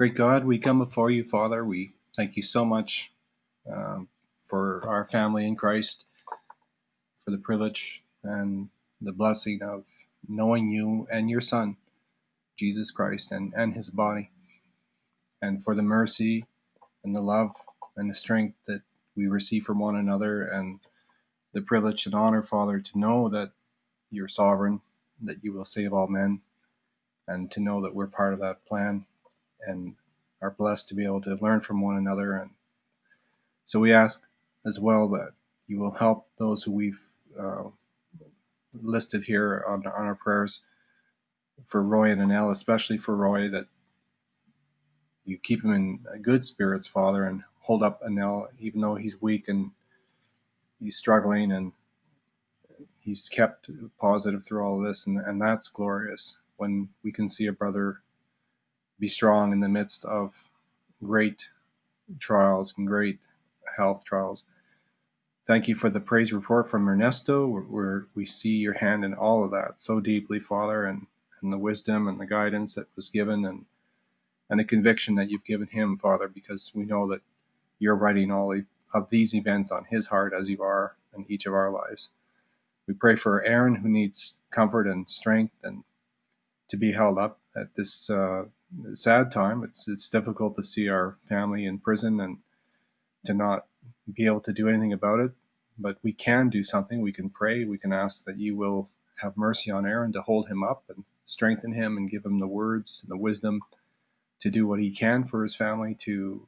Great God, we come before you, Father. We thank you so much um, for our family in Christ, for the privilege and the blessing of knowing you and your Son, Jesus Christ, and his body, and for the mercy and the love and the strength that we receive from one another, and the privilege and honor, Father, to know that you're sovereign, that you will save all men, and to know that we're part of that plan and are blessed to be able to learn from one another. And so we ask as well that you will help those who we've uh, listed here on our prayers for Roy and Annelle, especially for Roy, that you keep him in good spirits, Father, and hold up Annelle, even though he's weak and he's struggling, and he's kept positive through all of this, and that's glorious when we can see a brother be strong in the midst of great trials and great health trials. Thank you for the praise report from Ernesto, where we see your hand in all of that so deeply, Father, and the wisdom and the guidance that was given, and the conviction that you've given him, Father, because we know that you're writing all of these events on his heart as you are in each of our lives. We pray for Aaron, who needs comfort and strength and to be held up at this sad time. It's difficult to see our family in prison and to not be able to do anything about it, but we can do something. We can pray. We can ask that you will have mercy on Aaron, to hold him up and strengthen him and give him the words and the wisdom to do what he can for his family, to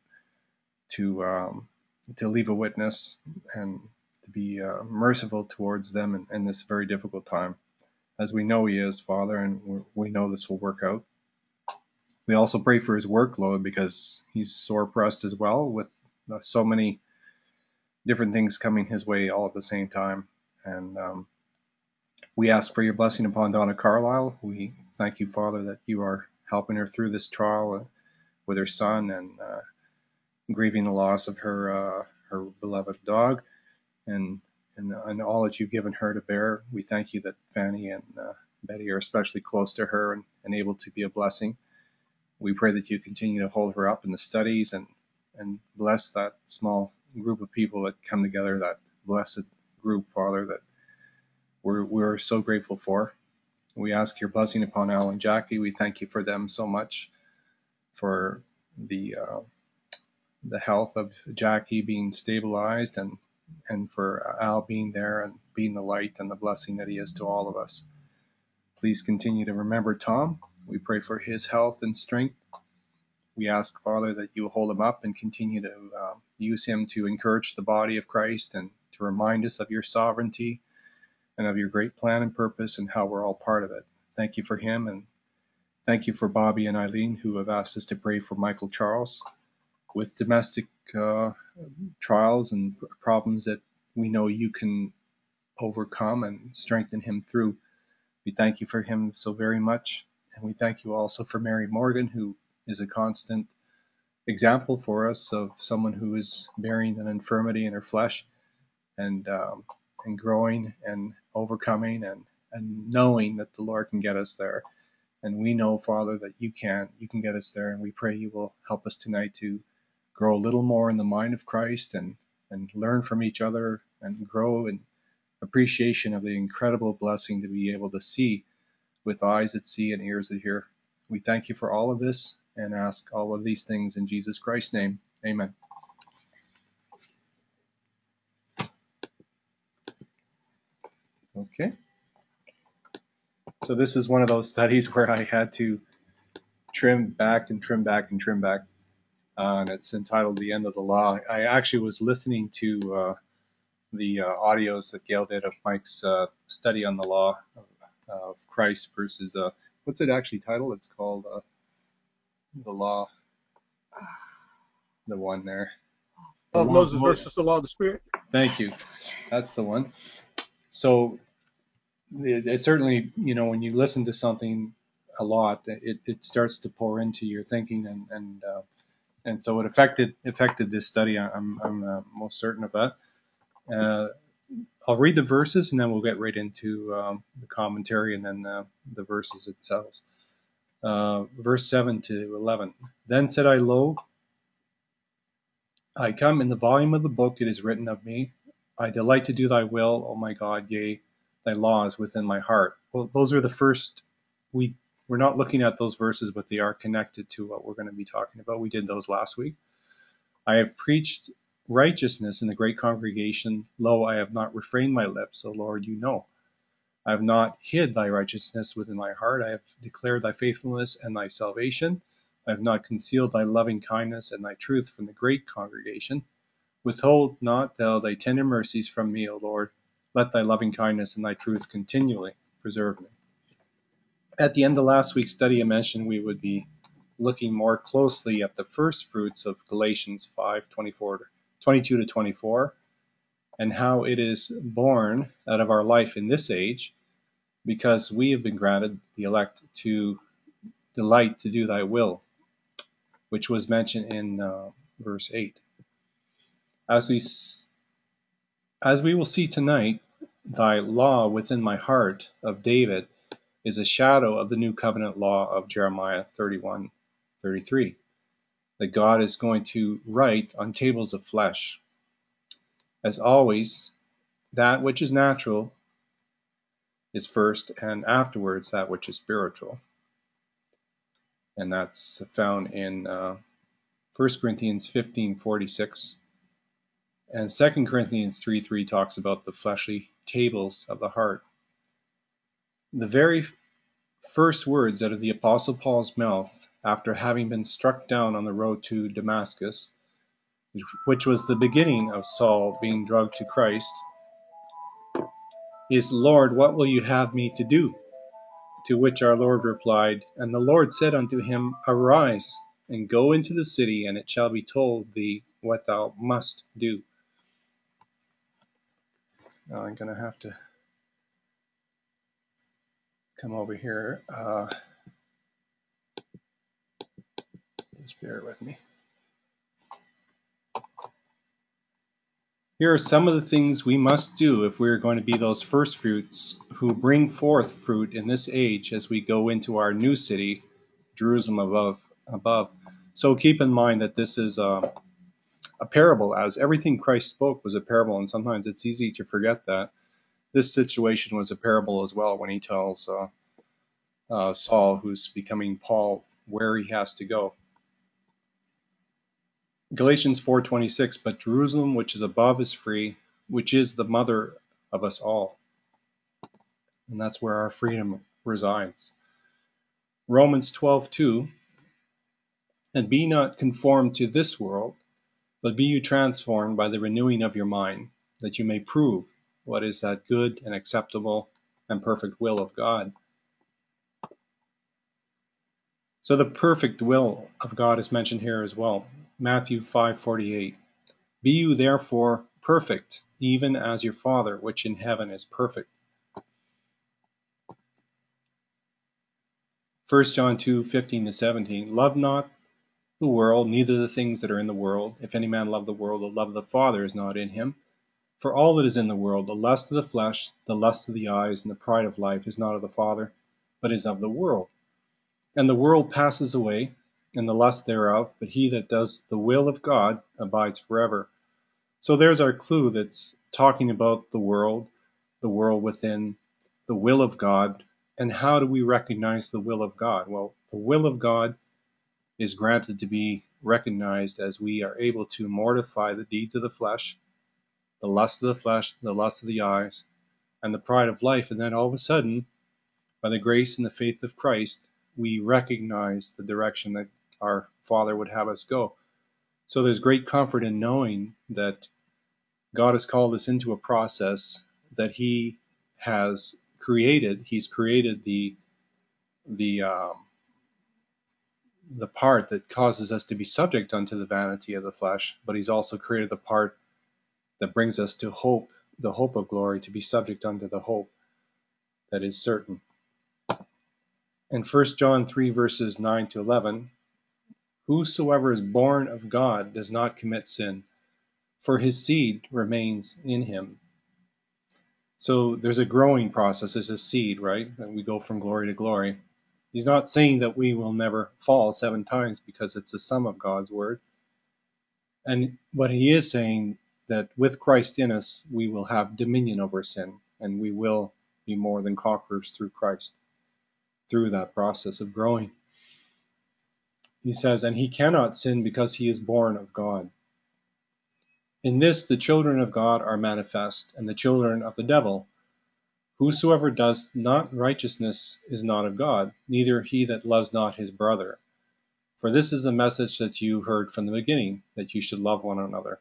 leave a witness and to be merciful towards them in this very difficult time, as we know he is, Father, and we know this will work out. We also pray for his workload, because he's sore pressed as well, with so many different things coming his way all at the same time. And we ask for your blessing upon Donna Carlisle. We thank you, Father, that you are helping her through this trial with her son, and grieving the loss of her beloved dog, and all that you've given her to bear. We thank you that Fanny and Betty are especially close to her and able to be a blessing. We pray that you continue to hold her up in the studies, and bless that small group of people that come together, that blessed group, Father, that we're so grateful for. We ask your blessing upon Al and Jackie. We thank you for them so much, for the health of Jackie being stabilized, and for Al being there and being the light and the blessing that he is to all of us. Please continue to remember Tom. We pray for his health and strength. We ask, Father, that you hold him up and continue to use him to encourage the body of Christ, and to remind us of your sovereignty and of your great plan and purpose, and how we're all part of it. Thank you for him, and thank you for Bobby and Eileen, who have asked us to pray for Michael Charles with domestic trials and problems that we know you can overcome and strengthen him through. We thank you for him so very much. And we thank you also for Mary Morgan, who is a constant example for us of someone who is bearing an infirmity in her flesh, and growing and overcoming, and knowing that the Lord can get us there. And we know, Father, that you can get us there. And we pray you will help us tonight to grow a little more in the mind of Christ, and learn from each other, and grow in appreciation of the incredible blessing to be able to see with eyes that see and ears that hear. We thank you for all of this, and ask all of these things in Jesus Christ's name. Amen. Okay. So this is one of those studies where I had to trim back and trim back and trim back. And it's entitled The End of the Law. I actually was listening to the audios that Gail did of Mike's study on the law of Christ versus, what's it actually titled? It's called The Law, the one there. Of Moses versus the Law of the Spirit. Thank you. That's the one. So it certainly, when you listen to something a lot, it starts to pour into your thinking, and so it affected this study. I'm most certain of that. I'll read the verses, and then we'll get right into the commentary, and then the verses themselves. verse 7 to 11. Then said I, Lo, I come. In the volume of the book it is written of me. I delight to do thy will, O my God, yea, thy law is within my heart. Well, those are the first. We're not looking at those verses, but they are connected to what we're going to be talking about. We did those last week. I have preached righteousness in the great congregation. Lo, I have not refrained my lips, O Lord, you know. I have not hid thy righteousness within my heart. I have declared thy faithfulness and thy salvation. I have not concealed thy loving kindness and thy truth from the great congregation. Withhold not thou thy tender mercies from me, O Lord. Let thy loving kindness and thy truth continually preserve me. At the end of last week's study, I mentioned we would be looking more closely at the first fruits of Galatians 5:22 to 24, and how it is born out of our life in this age, because we have been granted the elect to delight to do thy will, which was mentioned in verse 8. As we will see tonight, thy law within my heart of David is a shadow of the new covenant law of Jeremiah 31:33, that God is going to write on tables of flesh. As always, that which is natural is first, and afterwards that which is spiritual. And that's found in 1 Corinthians 15:46. And 2 Corinthians 3:3 talks about the fleshly tables of the heart. The very first words out of the Apostle Paul's mouth after having been struck down on the road to Damascus, which was the beginning of Saul being drugged to Christ, is, Lord, what will you have me to do? To which our Lord replied, and the Lord said unto him, Arise, and go into the city, and it shall be told thee what thou must do. Now I'm going to have to come over here. Just bear with me. Here are some of the things we must do if we're going to be those first fruits who bring forth fruit in this age as we go into our new city, Jerusalem above. So keep in mind that this is a parable, as everything Christ spoke was a parable, and sometimes it's easy to forget that. This situation was a parable as well when he tells Saul, who's becoming Paul, where he has to go. Galatians 4:26, but Jerusalem which is above is free, which is the mother of us all. And that's where our freedom resides. Romans 12:2, and be not conformed to this world, but be you transformed by the renewing of your mind, that you may prove what is that good and acceptable and perfect will of God. So the perfect will of God is mentioned here as well. Matthew 5:48. Be you therefore perfect, even as your Father which in heaven is perfect. 1 John 2:15 to 17. Love not the world, neither the things that are in the world. If any man love the world, the love of the Father is not in him. For all that is in the world, the lust of the flesh, the lust of the eyes, and the pride of life is not of the Father, but is of the world. And the world passes away, and the lust thereof, but he that does the will of God abides forever. So there's our clue that's talking about the world within, the will of God. And how do we recognize the will of God? Well, the will of God is granted to be recognized as we are able to mortify the deeds of the flesh, the lust of the flesh, the lust of the eyes, and the pride of life. And then all of a sudden, by the grace and the faith of Christ, we recognize the direction that our Father would have us go. So there's great comfort in knowing that God has called us into a process that He has created. He's created the part that causes us to be subject unto the vanity of the flesh, but He's also created the part that brings us to hope, the hope of glory, to be subject unto the hope that is certain. In 1 John 3 verses 9 to 11, whosoever is born of God does not commit sin, for his seed remains in him. So there's a growing process as a seed, right? And we go from glory to glory. He's not saying that we will never fall 7 times because it's the sum of God's word. And what he is saying, that with Christ in us, we will have dominion over sin, and we will be more than conquerors through Christ, through that process of growing. He says, and he cannot sin because he is born of God. In this, the children of God are manifest, and the children of the devil. Whosoever does not righteousness is not of God, neither he that loves not his brother. For this is the message that you heard from the beginning, that you should love one another.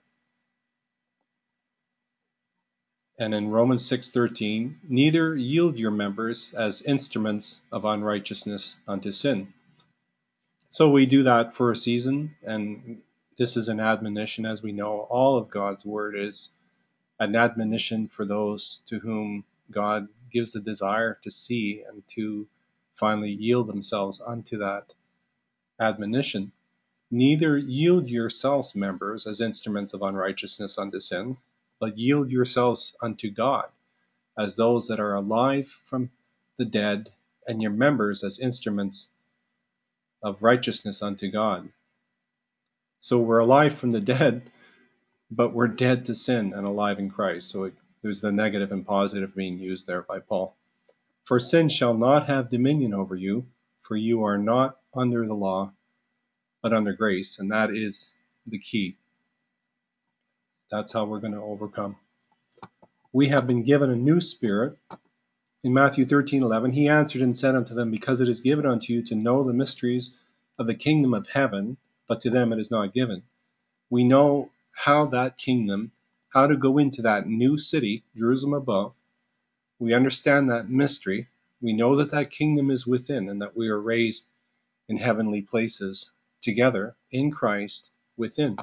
And in Romans 6:13, neither yield your members as instruments of unrighteousness unto sin. So we do that for a season, and this is an admonition. As we know, all of God's word is an admonition for those to whom God gives the desire to see and to finally yield themselves unto that admonition. Neither yield yourselves members as instruments of unrighteousness unto sin, but yield yourselves unto God as those that are alive from the dead, and your members as instruments of righteousness unto God. So we're alive from the dead, but we're dead to sin and alive in Christ. So there's the negative and positive being used there by Paul. For sin shall not have dominion over you, for you are not under the law, but under grace. And that is the key. That's how we're going to overcome. We have been given a new spirit. In Matthew 13:11, he answered and said unto them, because it is given unto you to know the mysteries of the kingdom of heaven, but to them it is not given. We know how that kingdom, how to go into that new city, Jerusalem above. We understand that mystery. We know that that kingdom is within, and that we are raised in heavenly places together in Christ within.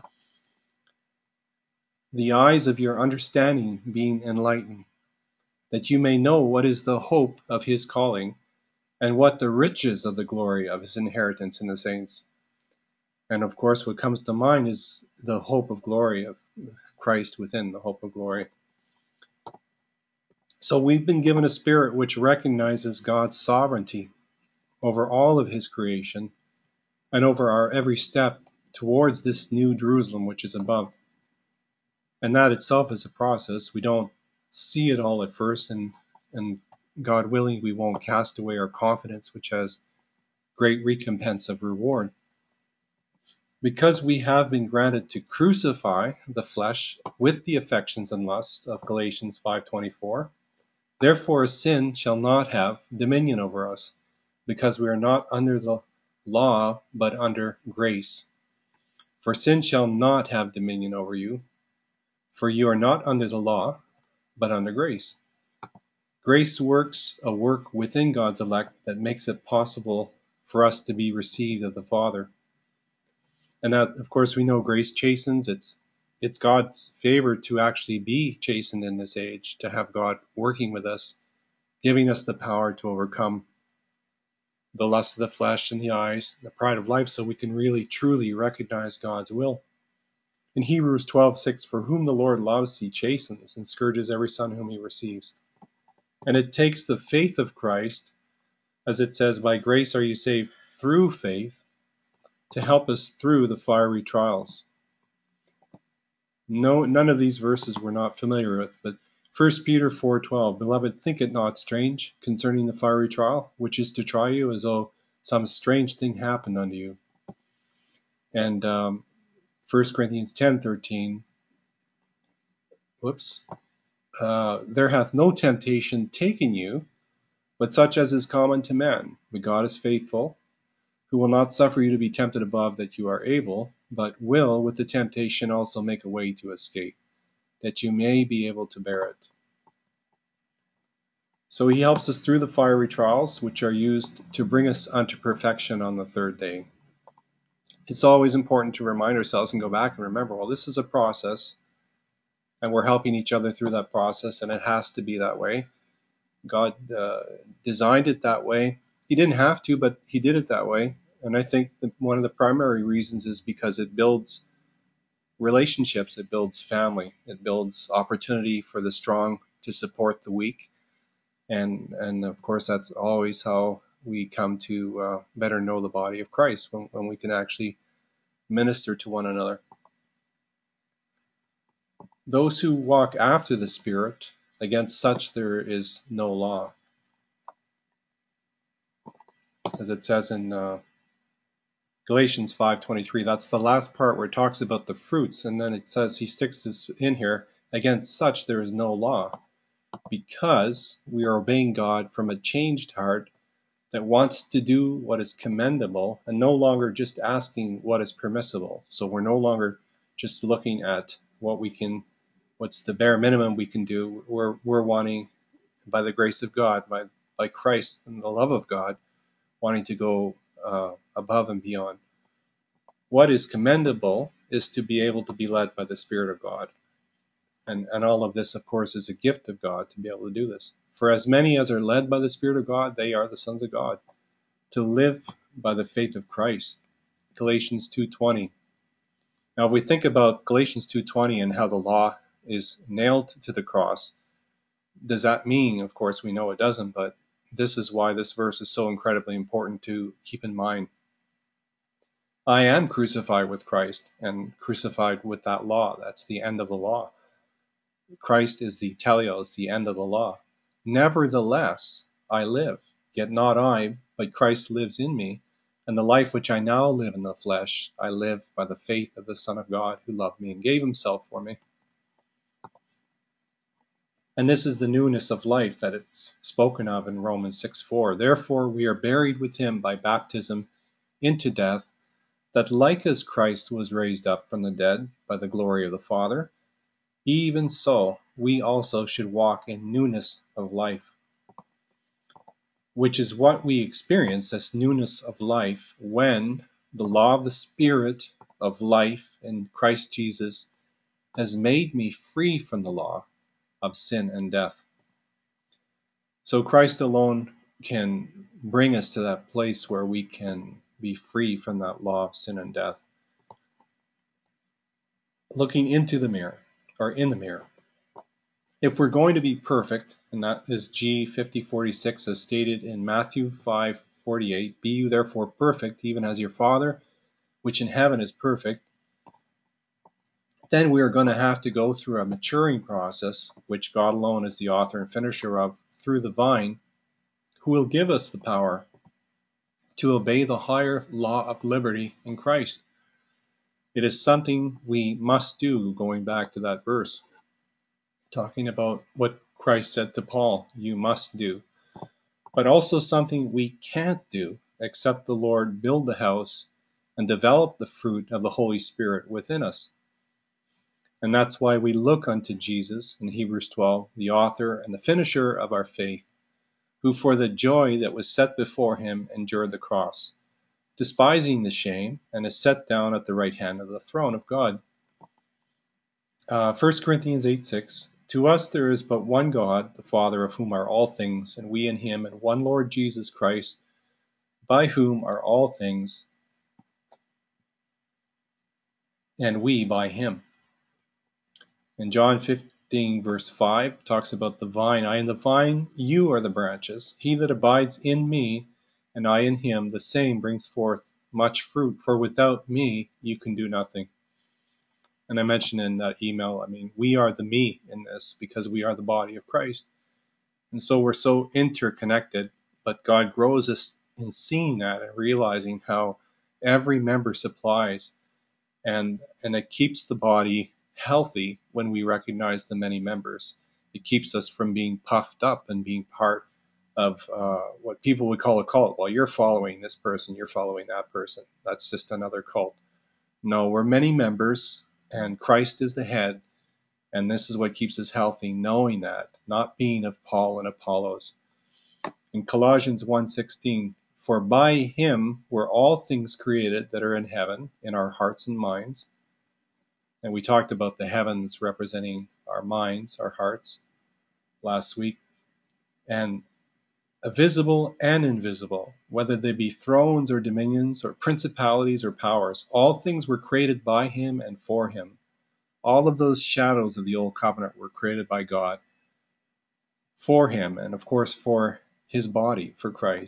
The eyes of your understanding being enlightened, that you may know what is the hope of his calling, and what the riches of the glory of his inheritance in the saints. And of course, what comes to mind is the hope of glory of Christ within, the hope of glory. So we've been given a spirit which recognizes God's sovereignty over all of his creation and over our every step towards this new Jerusalem which is above. And that itself is a process. We don't see it all at first, and God willing, we won't cast away our confidence, which has great recompense of reward. Because we have been granted to crucify the flesh with the affections and lusts of Galatians 5:24, therefore sin shall not have dominion over us, because we are not under the law, but under grace. For sin shall not have dominion over you, for you are not under the law, but under grace. Grace works a work within God's elect that makes it possible for us to be received of the Father. And that, of course, we know grace chastens. It's God's favor to actually be chastened in this age, to have God working with us, giving us the power to overcome the lust of the flesh and the eyes, the pride of life, so we can really, truly recognize God's will. In Hebrews 12:6, for whom the Lord loves, he chastens and scourges every son whom he receives. And it takes the faith of Christ, as it says, by grace are you saved through faith, to help us through the fiery trials. No, none of these verses we're not familiar with, but 1 Peter 4:12, beloved, think it not strange concerning the fiery trial, which is to try you as though some strange thing happened unto you. And 1 Corinthians 10:13, there hath no temptation taken you, but such as is common to man. But God is faithful, who will not suffer you to be tempted above that you are able, but will with the temptation also make a way to escape, that you may be able to bear it. So he helps us through the fiery trials, which are used to bring us unto perfection on the third day. It's always important to remind ourselves and go back and remember, well, this is a process, and we're helping each other through that process, and it has to be that way. God designed it that way. He didn't have to, but he did it that way. And I think that one of the primary reasons is because it builds relationships, it builds family, it builds opportunity for the strong to support the weak. And of course, that's always how we come to better know the body of Christ, when we can actually minister to one another. Those who walk after the Spirit, against such there is no law. As it says in Galatians 5:23, that's the last part where it talks about the fruits, and then it says, he sticks this in here, against such there is no law, because we are obeying God from a changed heart that wants to do what is commendable and no longer just asking what is permissible. So we're no longer just looking at what's the bare minimum we can do. We're wanting, by the grace of God, by Christ and the love of God, wanting to go above and beyond. What is commendable is to be able to be led by the Spirit of God. And all of this, of course, is a gift of God to be able to do this. For as many as are led by the Spirit of God, they are the sons of God. To live by the faith of Christ. Galatians 2:20. Now, if we think about Galatians 2:20 and how the law is nailed to the cross, does that mean, of course, we know it doesn't, but this is why this verse is so incredibly important to keep in mind. I am crucified with Christ and crucified with that law. That's the end of the law. Christ is the teleos, the end of the law. Nevertheless, I live, yet not I, but Christ lives in me. And the life which I now live in the flesh, I live by the faith of the Son of God who loved me and gave himself for me. And this is the newness of life that it's spoken of in Romans 6:4. Therefore we are buried with him by baptism into death, that like as Christ was raised up from the dead by the glory of the Father, even so we also should walk in newness of life. Which is what we experience as newness of life when the law of the Spirit of life in Christ Jesus has made me free from the law of sin and death. So Christ alone can bring us to that place where we can be free from that law of sin and death. Looking into the mirror, or in the mirror. If we're going to be perfect, and that is G5046 as stated in Matthew 5:48, be you therefore perfect, even as your Father, which in heaven is perfect, then we are going to have to go through a maturing process, which God alone is the author and finisher of, through the vine, who will give us the power to obey the higher law of liberty in Christ. It is something we must do, going back to that verse, talking about what Christ said to Paul, you must do. But also something we can't do, except the Lord build the house and develop the fruit of the Holy Spirit within us. And that's why we look unto Jesus in Hebrews 12, the author and the finisher of our faith, who for the joy that was set before him endured the cross, despising the shame, and is set down at the right hand of the throne of God. 1 Corinthians 8:6, to us there is but one God, the Father, of whom are all things, and we in him, and one Lord Jesus Christ, by whom are all things, and we by him. In John 15, verse 5, talks about the vine. I am the vine, you are the branches. He that abides in me, and I in him, the same brings forth much fruit. For without me, you can do nothing. And I mentioned in that email, we are the me in this because we are the body of Christ. And so we're so interconnected, but God grows us in seeing that and realizing how every member supplies, and it keeps the body healthy when we recognize the many members. It keeps us from being puffed up and being part of what people would call a cult. Well, you're following this person, you're following that person. That's just another cult. No, we're many members, and Christ is the head, and this is what keeps us healthy, knowing that, not being of Paul and Apollos. In Colossians 1:16, for by him were all things created that are in heaven, in our hearts and minds. And we talked about the heavens representing our minds, our hearts, last week. And visible and invisible, whether they be thrones or dominions or principalities or powers, all things were created by him and for him. All of those shadows of the old covenant were created by God for him, and of course for his body, for Christ. And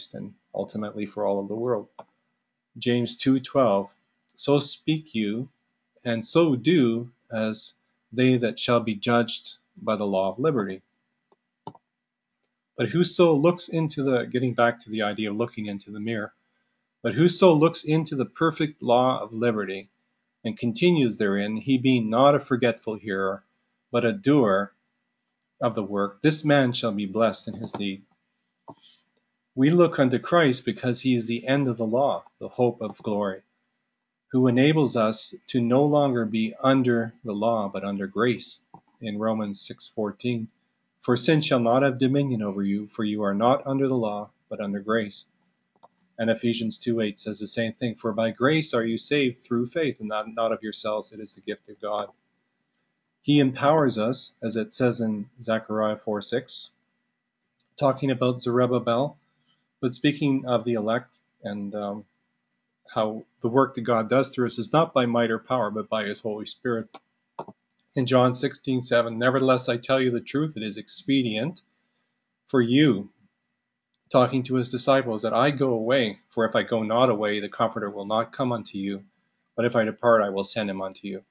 ultimately for all of the world. James 2:12, so speak you, and so do as they that shall be judged by the law of liberty. But whoso looks into getting back to the idea of looking into the mirror, but whoso looks into the perfect law of liberty, and continues therein, he being not a forgetful hearer, but a doer of the work, this man shall be blessed in his deed. We look unto Christ because he is the end of the law, the hope of glory, who enables us to no longer be under the law, but under grace. In Romans 6:14, for sin shall not have dominion over you, for you are not under the law, but under grace. And Ephesians 2:8 says the same thing, for by grace are you saved through faith, and not of yourselves, it is the gift of God. He empowers us, as it says in Zechariah 4:6, talking about Zerubbabel, but speaking of the elect and how the work that God does through us is not by might or power, but by his Holy Spirit. In John 16:7, nevertheless I tell you the truth, it is expedient for you, talking to his disciples, that I go away, for if I go not away, the Comforter will not come unto you, but if I depart, I will send him unto you.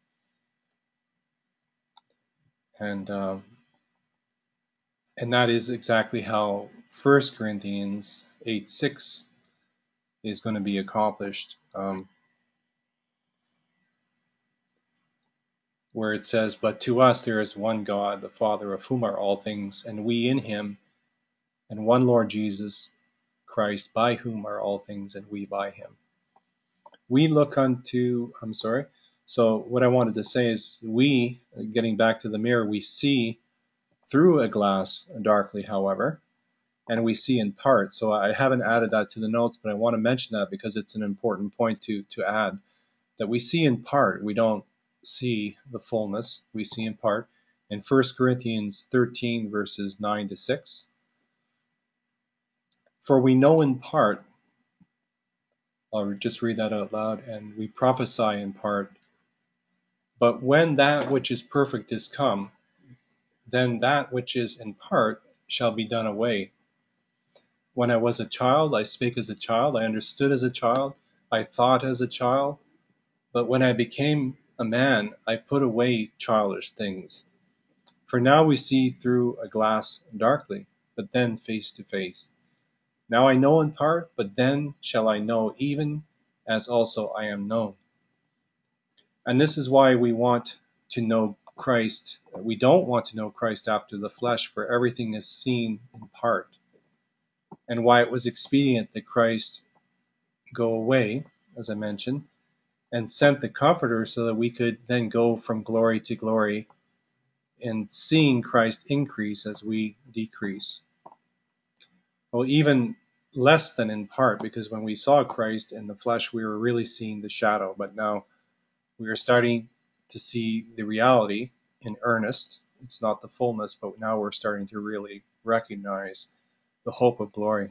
And that is exactly how 1 Corinthians 8:6 is going to be accomplished, where it says, but to us there is one God, the Father, of whom are all things, and we in him, and one Lord Jesus Christ, by whom are all things, and we by him. We look unto, so what I wanted to say is we, getting back to the mirror, we see through a glass darkly, however, and we see in part. So I haven't added that to the notes, but I want to mention that because it's an important point to add, that we see in part. We don't see the fullness. We see in part. In 1 Corinthians 13, verses 9-6, for we know in part, I'll just read that out loud, and we prophesy in part, but when that which is perfect is come, then that which is in part shall be done away. When I was a child, I spake as a child, I understood as a child, I thought as a child, but when I became a man, I put away childish things. For now we see through a glass darkly, but then face to face. Now I know in part, but then shall I know, even as also I am known. And this is why we want to know Christ. We don't want to know Christ after the flesh, for everything is seen in part. And why it was expedient that Christ go away, as I mentioned, and sent the Comforter so that we could then go from glory to glory in seeing Christ increase as we decrease. Well, even less than in part, because when we saw Christ in the flesh, we were really seeing the shadow, but now we are starting to see the reality in earnest. It's not the fullness, but now we're starting to really recognize the hope of glory.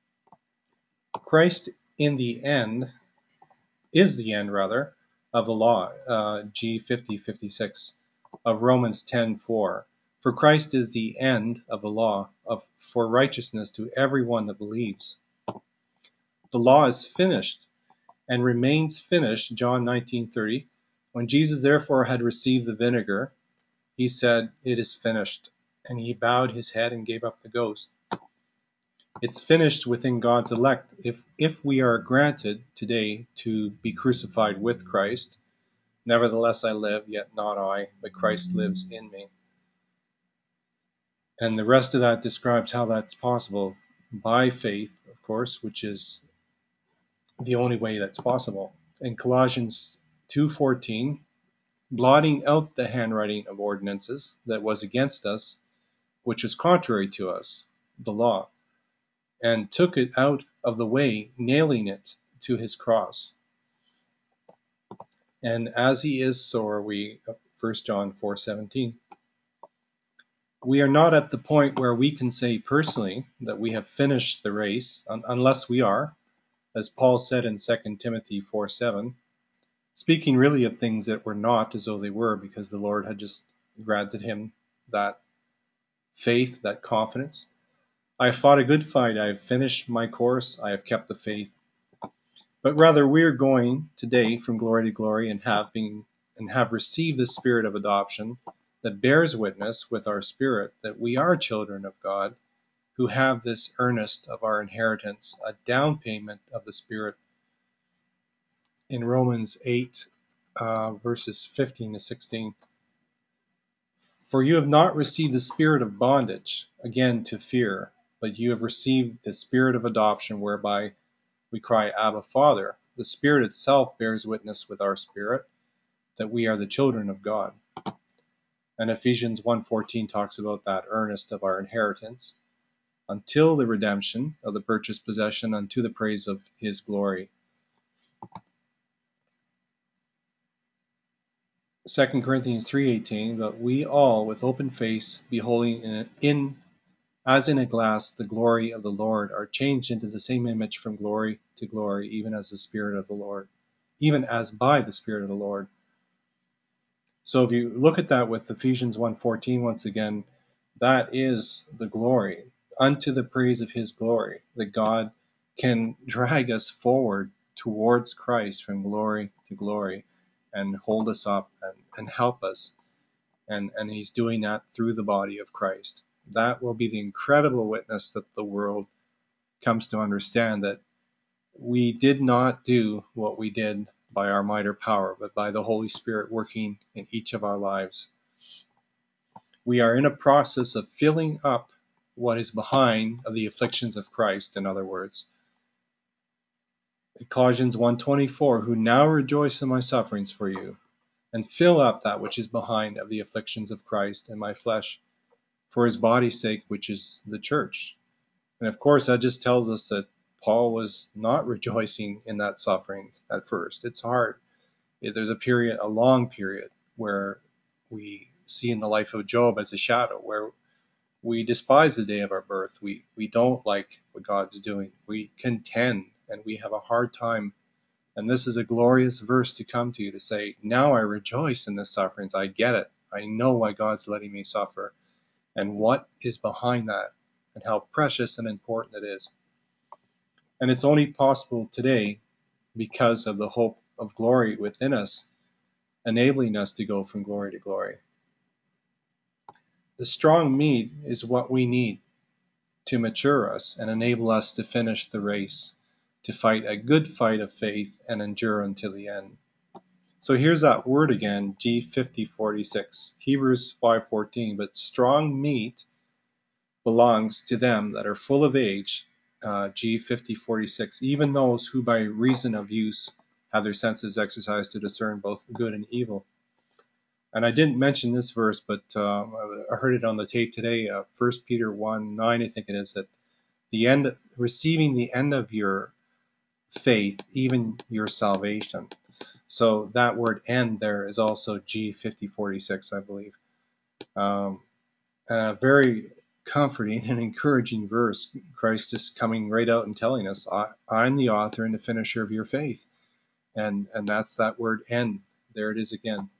Christ in the end is the end, rather, of the law, G 50:56, of Romans 10:4. For Christ is the end of the law for righteousness to everyone that believes. The law is finished and remains finished, John 19:30. When Jesus therefore had received the vinegar, he said, it is finished, and he bowed his head and gave up the ghost. It's finished within God's elect. If we are granted today to be crucified with Christ, nevertheless I live, yet not I, but Christ lives in me. And the rest of that describes how that's possible by faith, of course, which is the only way that's possible. In Colossians 2:14, blotting out the handwriting of ordinances that was against us, which was contrary to us, the law, and took it out of the way, nailing it to his cross. And as he is, so are we, 1 John 4:17. We are not at the point where we can say personally that we have finished the race, unless we are, as Paul said in 2 Timothy 4:7, speaking really of things that were not as though they were, because the Lord had just granted him that faith, that confidence. I have fought a good fight. I have finished my course. I have kept the faith. But rather, we are going today from glory to glory and have received the spirit of adoption that bears witness with our spirit that we are children of God, who have this earnest of our inheritance, a down payment of the Spirit. In Romans 8, verses 15 to 16. For you have not received the spirit of bondage, again to fear, but you have received the spirit of adoption, whereby we cry, Abba, Father. The Spirit itself bears witness with our spirit that we are the children of God. And Ephesians 1:14 talks about that earnest of our inheritance, until the redemption of the purchased possession, unto the praise of his glory. 2 Corinthians 3:18, but we all with open face, beholding as in a glass the glory of the Lord, are changed into the same image from glory to glory, even as by the Spirit of the Lord. So if you look at that with Ephesians 1:14 once again, that is the glory, unto the praise of his glory, that God can drag us forward towards Christ from glory to glory and hold us up and help us. And he's doing that through the body of Christ. That will be the incredible witness that the world comes to understand, that we did not do what we did by our might or power, but by the Holy Spirit working in each of our lives. We are in a process of filling up what is behind of the afflictions of Christ, in other words. Colossians 1:24, who now rejoice in my sufferings for you, and fill up that which is behind of the afflictions of Christ in my flesh, for his body's sake, which is the church. And of course, that just tells us that Paul was not rejoicing in that sufferings at first. It's hard. There's a long period, where we see in the life of Job as a shadow, where we despise the day of our birth. We don't like what God's doing. We contend, and we have a hard time. And this is a glorious verse to come to you to say, now I rejoice in the sufferings. I get it. I know why God's letting me suffer, and what is behind that, and how precious and important it is. And it's only possible today because of the hope of glory within us, enabling us to go from glory to glory. The strong meat is what we need to mature us and enable us to finish the race, to fight a good fight of faith and endure until the end. So here's that word again, G5046, Hebrews 5:14. But strong meat belongs to them that are full of age, G5046, even those who by reason of use have their senses exercised to discern both good and evil. And I didn't mention this verse, but I heard it on the tape today, 1 Peter 1:9, I think it is, that receiving the end of your faith, even your salvation. So that word end there is also G5046, I believe. A very comforting and encouraging verse. Christ is coming right out and telling us, I'm the author and the finisher of your faith. And that's that word end. There it is again.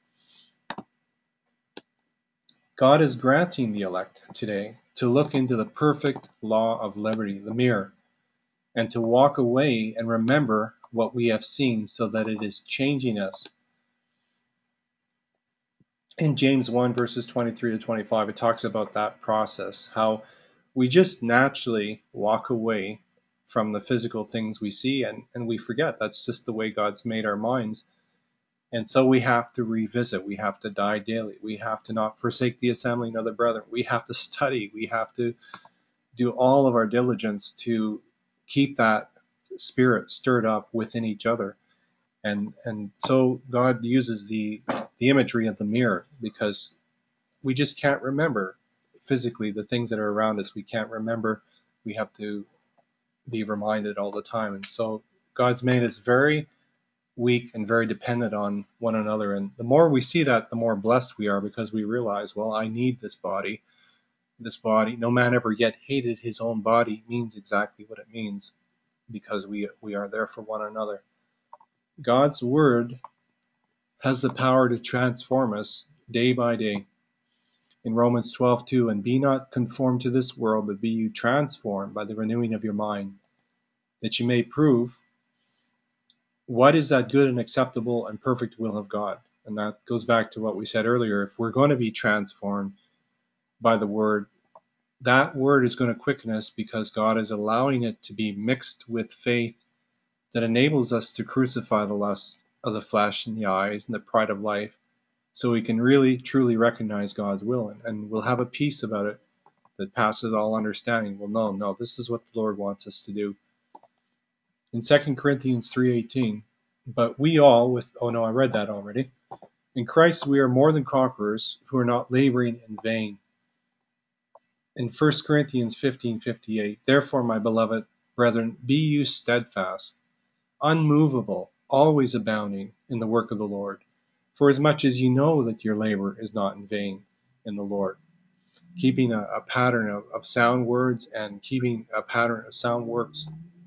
God is granting the elect today to look into the perfect law of liberty, the mirror, and to walk away and remember what we have seen, so that it is changing us. In James 1 verses 23 to 25, it talks about that process, how we just naturally walk away from the physical things we see, and we forget that's just the way God's made our minds. And so we have to revisit. We have to die daily. We have to not forsake the assembling of the brethren. We have to study. We have to do all of our diligence to keep that spirit stirred up within each other. And so God uses the imagery of the mirror, because we just can't remember physically the things that are around us. We can't remember. We have to be reminded all the time. And so God's made us very weak and very dependent on one another. And the more we see that, the more blessed we are, because we realize, well, I need this body. This body, no man ever yet hated his own body, means exactly what it means, because we are there for one another. God's word has the power to transform us day by day. in Romans 12:2, and be not conformed to this world, but be you transformed by the renewing of your mind, that you may prove what is that good and acceptable and perfect will of God. And that goes back to what we said earlier. If we're going to be transformed by the word, that word is going to quicken us because God is allowing it to be mixed with faith that enables us to crucify the lust of the flesh and the eyes and the pride of life, so we can really truly recognize God's will, and we'll have a peace about it that passes all understanding. We'll know, no, this is what the Lord wants us to do. In 2 Corinthians 3:18, but we all with, oh no, I read that already. In Christ we are more than conquerors, who are not laboring in vain. In 1 Corinthians 15:58, therefore, my beloved brethren, be you steadfast, unmovable, always abounding in the work of the Lord, for as much as you know that your labor is not in vain in the Lord. Keeping a pattern of sound words and keeping a pattern of sound works,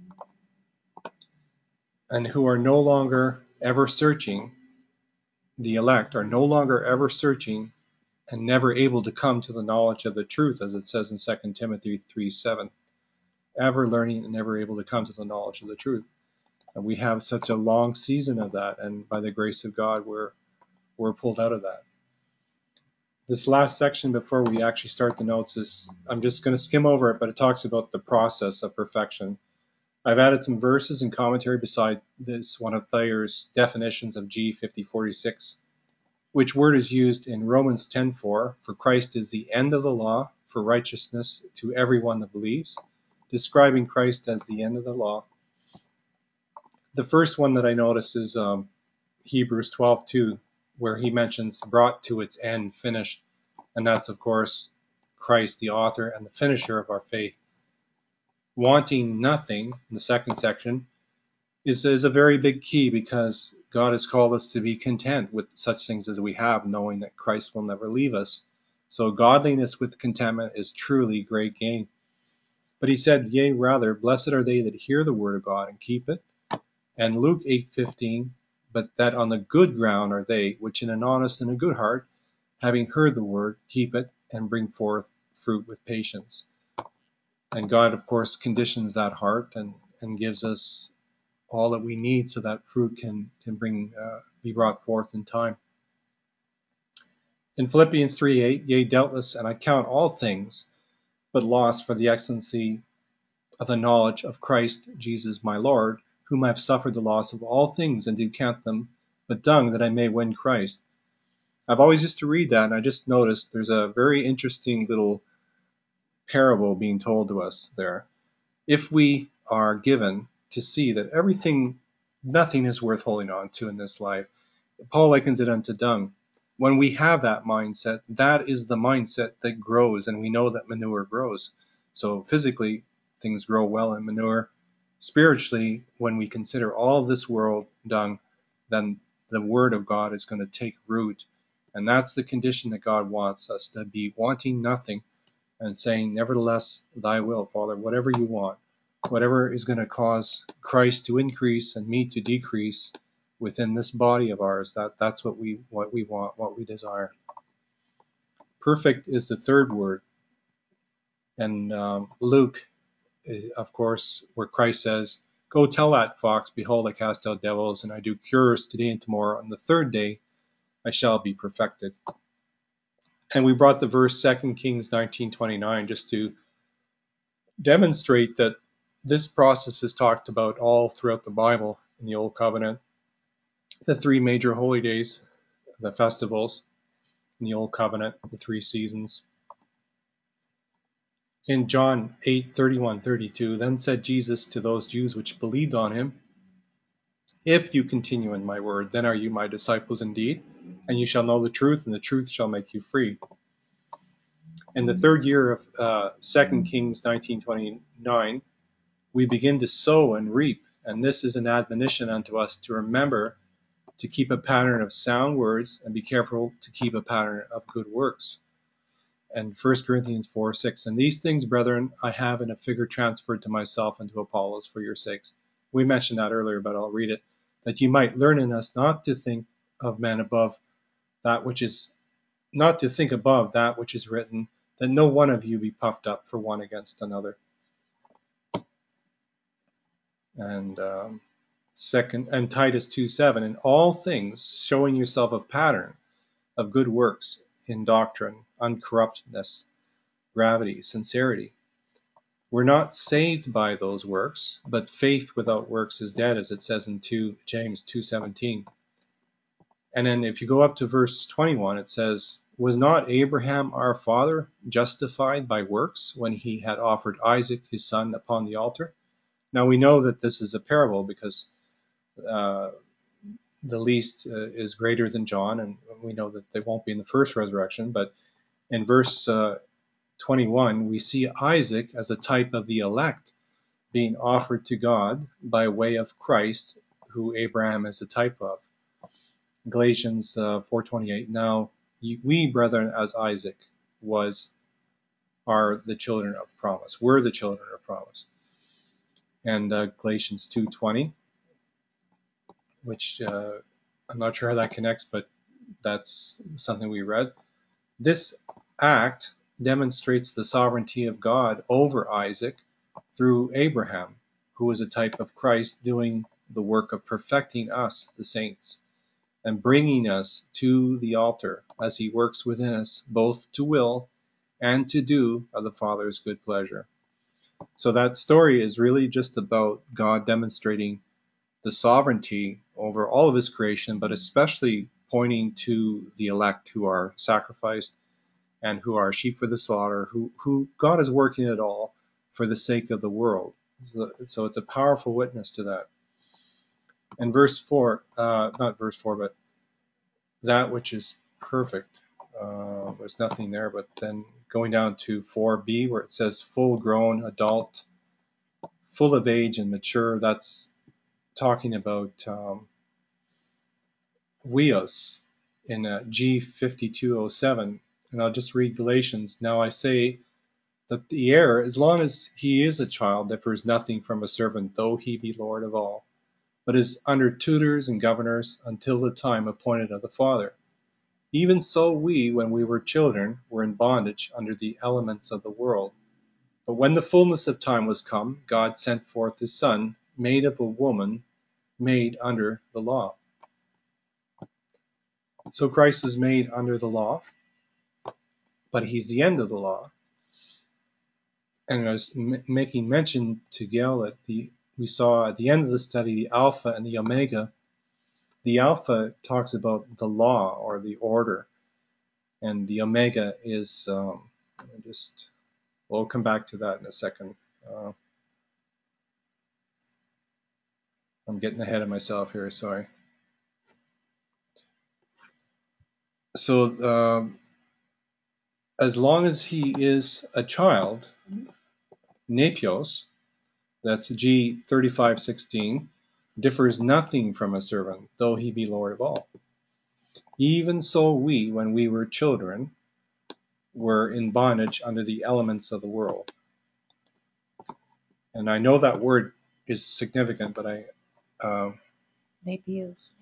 and who are no longer ever searching, the elect are no longer ever searching and never able to come to the knowledge of the truth, as it says in 2 Timothy 3:7, ever learning and never able to come to the knowledge of the truth. And we have such a long season of that, and by the grace of God, we're pulled out of that. This last section before we actually start the notes is, I'm just going to skim over it, but it talks about the process of perfection. I've added some verses and commentary beside this, one of Thayer's definitions of G5046, which word is used in Romans 10:4, for Christ is the end of the law for righteousness to everyone that believes, describing Christ as the end of the law. The first one that I notice is Hebrews 12:2, where he mentions brought to its end, finished, and that's of course Christ, the author and the finisher of our faith. Wanting nothing, in the second section, is a very big key, because God has called us to be content with such things as we have, knowing that Christ will never leave us. So godliness with contentment is truly great gain. But he said, yea, rather, blessed are they that hear the word of God and keep it. And Luke 8:15, but that on the good ground are they, which in an honest and a good heart, having heard the word, keep it, and bring forth fruit with patience. And God, of course, conditions that heart and gives us all that we need so that fruit can be brought forth in time. In Philippians 3:8, yea, doubtless, and I count all things but loss for the excellency of the knowledge of Christ Jesus my Lord, whom I have suffered the loss of all things, and do count them but dung, that I may win Christ. I've always used to read that, and I just noticed there's a very interesting little parable being told to us there. If we are given to see that nothing is worth holding on to in this life, Paul likens it unto dung. When we have that mindset, that is the mindset that grows, and we know that manure grows. So physically, things grow well in manure. Spiritually, when we consider all of this world dung, then the word of God is going to take root. And that's the condition that God wants us to be, wanting nothing and saying, nevertheless, thy will, Father, whatever you want, whatever is going to cause Christ to increase and me to decrease within this body of ours, that's what we want, what we desire. Perfect is the third word. And Luke, of course, where Christ says, go tell that fox, behold, I cast out devils, and I do cures today and tomorrow. On the third day, I shall be perfected. And we brought the verse 2 Kings 19:29 just to demonstrate that this process is talked about all throughout the Bible in the Old Covenant. The three major holy days, the festivals in the Old Covenant, the three seasons. In John 8:31-32, then said Jesus to those Jews which believed on him, if you continue in my word, then are you my disciples indeed, and you shall know the truth, and the truth shall make you free. In the third year of 2 Kings 19:29, we begin to sow and reap, and this is an admonition unto us to remember to keep a pattern of sound words and be careful to keep a pattern of good works. And 1 Corinthians 4:6, and these things, brethren, I have in a figure transferred to myself and to Apollos for your sakes. We mentioned that earlier, but I'll read it. That you might learn in us not to think of men above that which is not to think above that which is written, that no one of you be puffed up for one against another. And Titus 2:7, in all things showing yourself a pattern of good works in doctrine, uncorruptness, gravity, sincerity. We're not saved by those works, but faith without works is dead, as it says in James 2:17. And then if you go up to verse 21, it says, was not Abraham our father justified by works when he had offered Isaac his son upon the altar? Now we know that this is a parable because the least is greater than John, and we know that they won't be in the first resurrection. But in verse 21, we see Isaac as a type of the elect being offered to God by way of Christ, who Abraham is a type of. Galatians 4:28. Now we, brethren, as Isaac are the children of promise. We're the children of promise. And Galatians 2:20, which I'm not sure how that connects, but that's something we read. This act demonstrates the sovereignty of God over Isaac through Abraham, who is a type of Christ doing the work of perfecting us, the saints, and bringing us to the altar as he works within us both to will and to do of the Father's good pleasure. So that story is really just about God demonstrating the sovereignty over all of his creation, but especially pointing to the elect who are sacrificed and who are sheep for the slaughter, who God is working it all for the sake of the world. So it's a powerful witness to that. And verse 4, not verse 4, but that which is perfect. There's nothing there, but then going down to 4b, where it says full grown adult, full of age and mature, that's talking about Weos in G5207. And I'll just read Galatians. Now I say that the heir, as long as he is a child, differs nothing from a servant, though he be Lord of all, but is under tutors and governors until the time appointed of the Father. Even so we, when we were children, were in bondage under the elements of the world. But when the fullness of time was come, God sent forth his Son, made of a woman, made under the law. So Christ is made under the law, but he's the end of the law. And I was making mention to Gail that we saw at the end of the study the Alpha and the Omega. The Alpha talks about the law or the order, and the Omega is we'll come back to that in a second. I'm getting ahead of myself here, sorry. So as long as he is a child, Nepios, that's G3516, differs nothing from a servant, though he be Lord of all. Even so we, when we were children, were in bondage under the elements of the world. And I know that word is significant, but Nepios.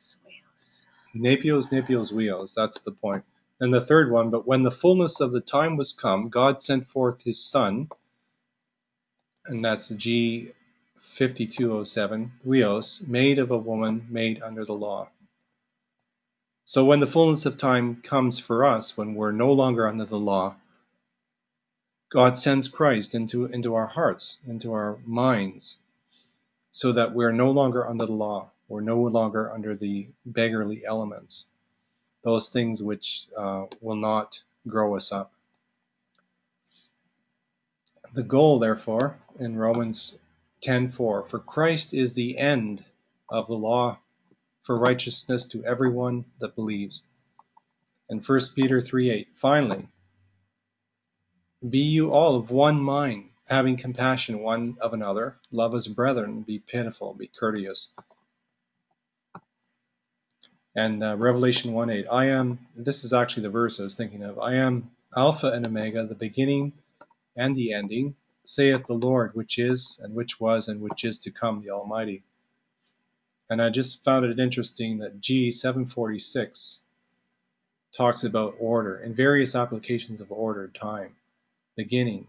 Nepios, Weos, that's the point. And the third one, but when the fullness of the time was come, God sent forth his Son, and that's G5207, Weos, made of a woman, made under the law. So when the fullness of time comes for us, when we're no longer under the law, God sends Christ into our hearts, into our minds, so that we're no longer under the law. We're no longer under the beggarly elements, those things which will not grow us up. The goal, therefore, in Romans 10:4, for Christ is the end of the law for righteousness to everyone that believes. And 1 Peter 3:8, finally, be you all of one mind, having compassion one of another, love as brethren, be pitiful, be courteous. And Revelation 1:8, this is actually the verse I was thinking of, I am Alpha and Omega, the beginning and the ending, saith the Lord, which is, and which was, and which is to come, the Almighty. And I just found it interesting that G746 talks about order and various applications of order, time, beginning,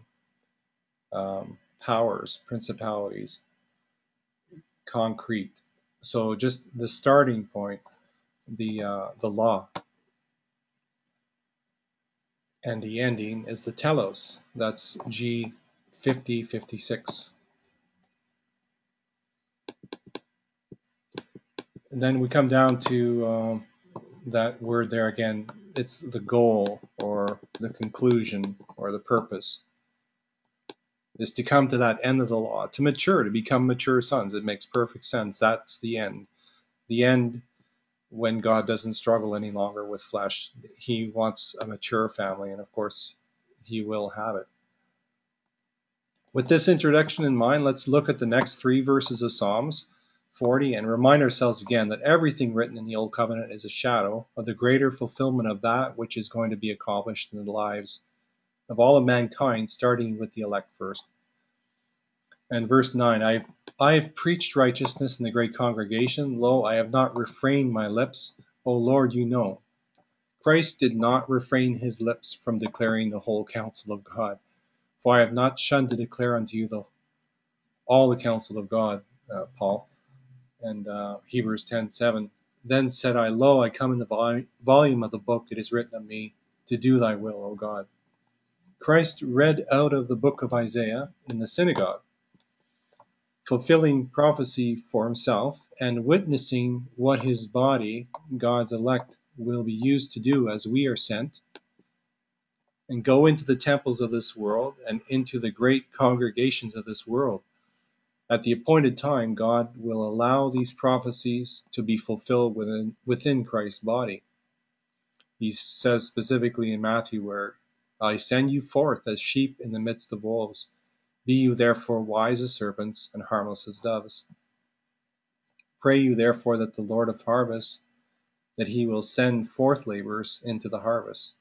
powers, principalities, concrete. So just the starting point, the law, and the ending is the telos. That's G 5056. And then we come down to that word there again. It's the goal or the conclusion or the purpose is to come to that end of the law, to mature, to become mature sons. It makes perfect sense. That's the end. The end when God doesn't struggle any longer with flesh. He wants a mature family, and of course, he will have it. With this introduction in mind, let's look at the next 3 verses of Psalms 40 and remind ourselves again that everything written in the Old Covenant is a shadow of the greater fulfillment of that which is going to be accomplished in the lives of all of mankind, starting with the elect first. And verse 9, I have preached righteousness in the great congregation. Lo, I have not refrained my lips. O Lord, you know. Christ did not refrain his lips from declaring the whole counsel of God. For I have not shunned to declare unto you all the counsel of God, Paul. And Hebrews 10:7. Then said I, Lo, I come in the volume of the book. It is written of me, to do thy will, O God. Christ read out of the book of Isaiah in the synagogue, fulfilling prophecy for himself and witnessing what his body, God's elect, will be used to do as we are sent and go into the temples of this world and into the great congregations of this world. At the appointed time, God will allow these prophecies to be fulfilled within Christ's body. He says specifically in Matthew where, I send you forth as sheep in the midst of wolves. Be you therefore wise as serpents and harmless as doves. Pray you therefore that the Lord of harvest, that he will send forth laborers into the harvest.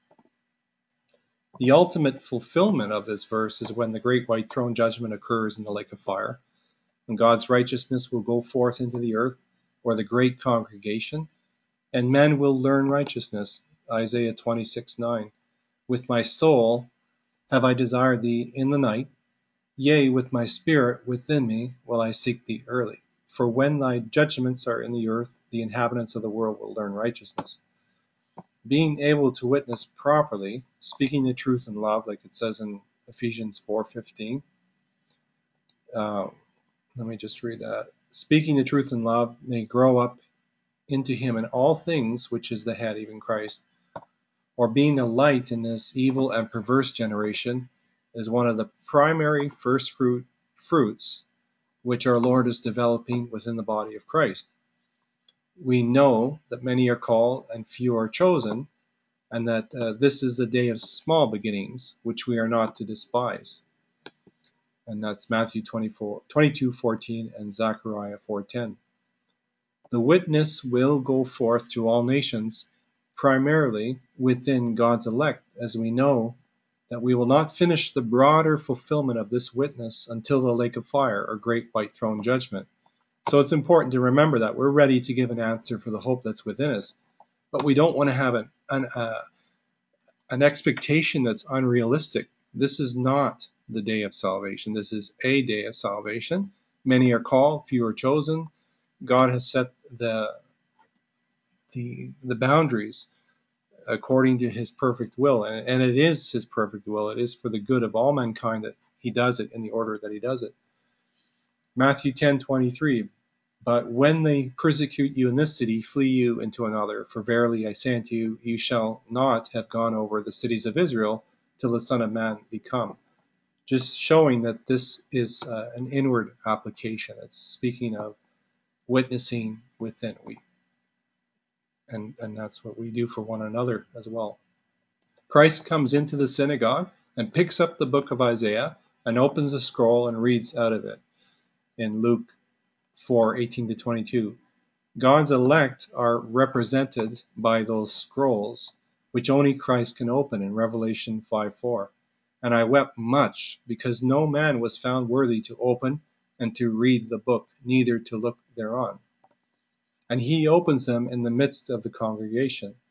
The ultimate fulfillment of this verse is when the great white throne judgment occurs in the lake of fire, and God's righteousness will go forth into the earth, or the great congregation, and men will learn righteousness. Isaiah 26:9. With my soul have I desired thee in the night, yea, with my spirit within me will I seek thee early. For when thy judgments are in the earth, the inhabitants of the world will learn righteousness. Being able to witness properly, speaking the truth in love, like it says in Ephesians 4:15. Let me just read that. Speaking the truth in love may grow up into him in all things, which is the head, even Christ. Or being a light in this evil and perverse generation is one of the primary first fruits which our Lord is developing within the body of Christ. We know that many are called and few are chosen, and that this is the day of small beginnings, which we are not to despise. And that's Matthew 22:14 and Zechariah 4:10. The witness will go forth to all nations, primarily within God's elect, as we know that we will not finish the broader fulfillment of this witness until the lake of fire or great white throne judgment. So it's important to remember that we're ready to give an answer for the hope that's within us, but we don't want to have an expectation that's unrealistic. This is not the day of salvation. This is a day of salvation. Many are called, few are chosen. God has set the boundaries according to his perfect will, and it is his perfect will. It is for the good of all mankind that he does it in the order that he does it. Matthew 10:23. But when they persecute you in this city, flee you into another. For verily I say unto you, you shall not have gone over the cities of Israel till the Son of Man be come. Just showing that this is an inward application. It's speaking of witnessing within. And that's what we do for one another as well. Christ comes into the synagogue and picks up the book of Isaiah and opens the scroll and reads out of it in Luke 4:18-22. God's elect are represented by those scrolls, which only Christ can open in Revelation 5:4. And I wept much, because no man was found worthy to open and to read the book, neither to look thereon. And he opens them in the midst of the congregation.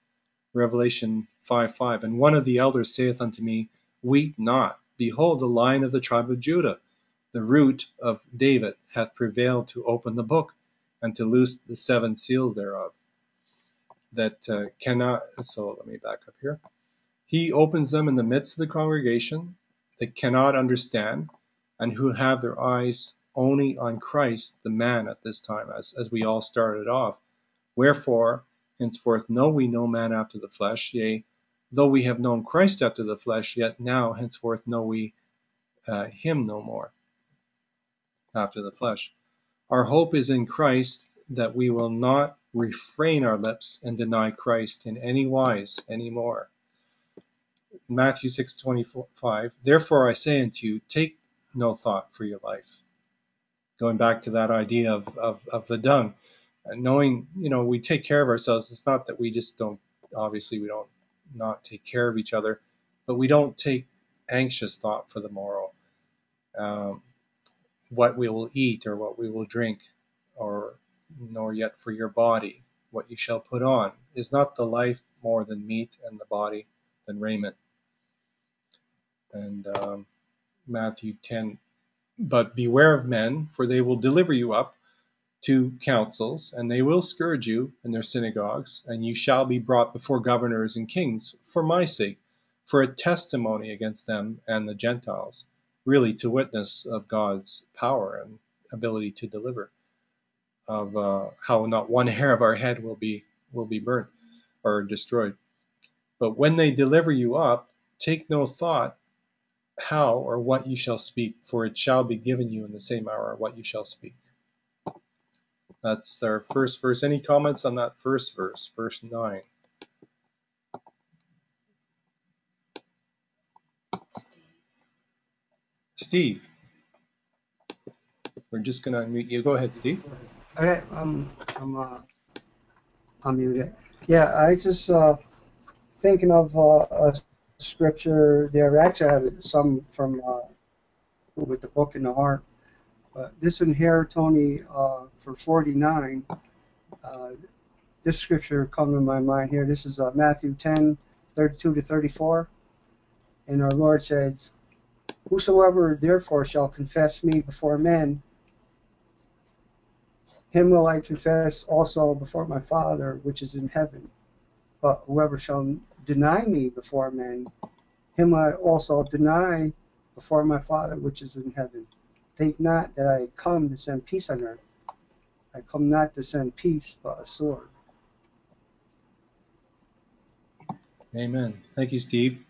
Revelation 5:5. And one of the elders saith unto me, Weep not. Behold, the Lion of the tribe of Judah, the root of David, hath prevailed to open the book and to loose the seven seals thereof. That cannot. So let me back up here. He opens them in the midst of the congregation that cannot understand and who have their eyes only on Christ, the man at this time, as we all started off. Wherefore, henceforth know we no man after the flesh, yea, though we have known Christ after the flesh, yet now henceforth know we him no more after the flesh. Our hope is in Christ, that we will not refrain our lips and deny Christ in any wise anymore. Matthew 6:25. Therefore I say unto you, take no thought for your life. Going back to that idea of the dung, knowing, we take care of ourselves. It's not that we just don't, obviously we don't not take care of each other, but we don't take anxious thought for the morrow, what we will eat or what we will drink, or nor yet for your body, what you shall put on. Is not the life more than meat, and the body than raiment? And Matthew 10, but beware of men, for they will deliver you up to councils, and they will scourge you in their synagogues, and you shall be brought before governors and kings for my sake, for a testimony against them and the Gentiles, really to witness of God's power and ability to deliver, of how not one hair of our head will be burnt or destroyed. But when they deliver you up, take no thought how or what you shall speak, for it shall be given you in the same hour what you shall speak. That's our first verse. Any comments on that first verse, verse 9? Steve, we're just going to unmute you. Go ahead, Steve. Okay, I'm muted. Yeah, I just thinking of a scripture there. Actually, I had some from with the book in the heart. This one here, Tony, for 49. This scripture come to my mind here. This is Matthew 10:32 to 34. And our Lord says, whosoever therefore shall confess me before men, him will I confess also before my Father which is in heaven. But whoever shall deny me before men, him I also deny before my Father which is in heaven. Think not that I come to send peace on earth. I come not to send peace, but a sword. Amen. Thank you, Steve.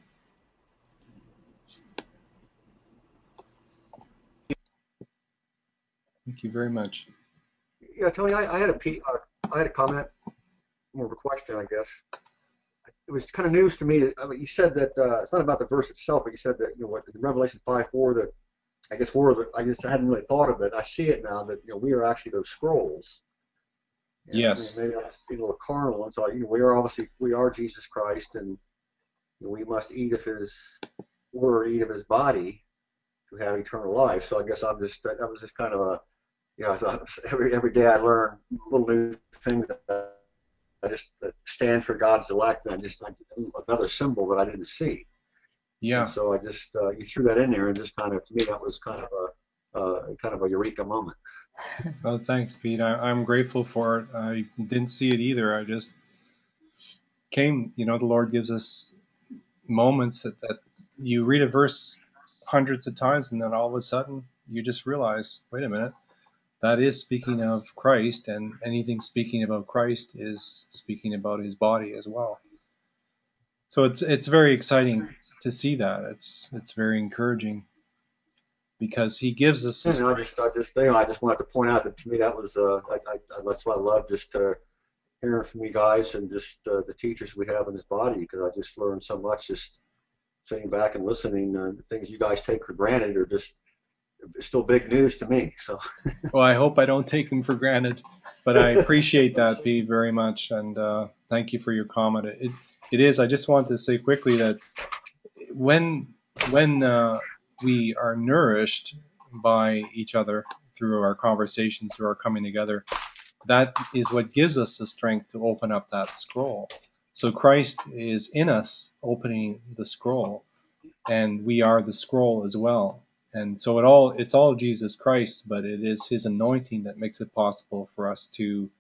Thank you very much. Yeah, Tony, I had a comment, more of a question, I guess. It was kind of news to me. You said that it's not about the verse itself, but you said that what in Revelation 5:4 that I guess I hadn't really thought of it. I see it now that we are actually those scrolls. Yes. Maybe I'm being a little carnal, and so we are Jesus Christ, and we must eat of His word, eat of His body to have eternal life. So I guess that was just kind of a every day I learn a little new thing that stand for God's elect, and another symbol that I didn't see. Yeah. And so I just you threw that in there, and just kind of to me that was kind of a eureka moment. Well, thanks, Pete. I'm grateful for it. I didn't see it either. I just came. The Lord gives us moments that you read a verse hundreds of times, and then all of a sudden you just realize, wait a minute, that is speaking of Christ, and anything speaking about Christ is speaking about His body as well. So it's very exciting to see that. It's very encouraging because He gives us. And I just wanted to point out that to me that was that's what I love, just hearing from you guys and just the teachers we have in this body, because I just learned so much just sitting back and listening. Things you guys take for granted are just still big news to me. So. Well, I hope I don't take them for granted, but I appreciate that, Pete, very much, and thank you for your comment. It is. I just want to say quickly that when we are nourished by each other through our conversations, through our coming together, that is what gives us the strength to open up that scroll. So Christ is in us, opening the scroll, and we are the scroll as well. And so it's all Jesus Christ, but it is his anointing that makes it possible for us to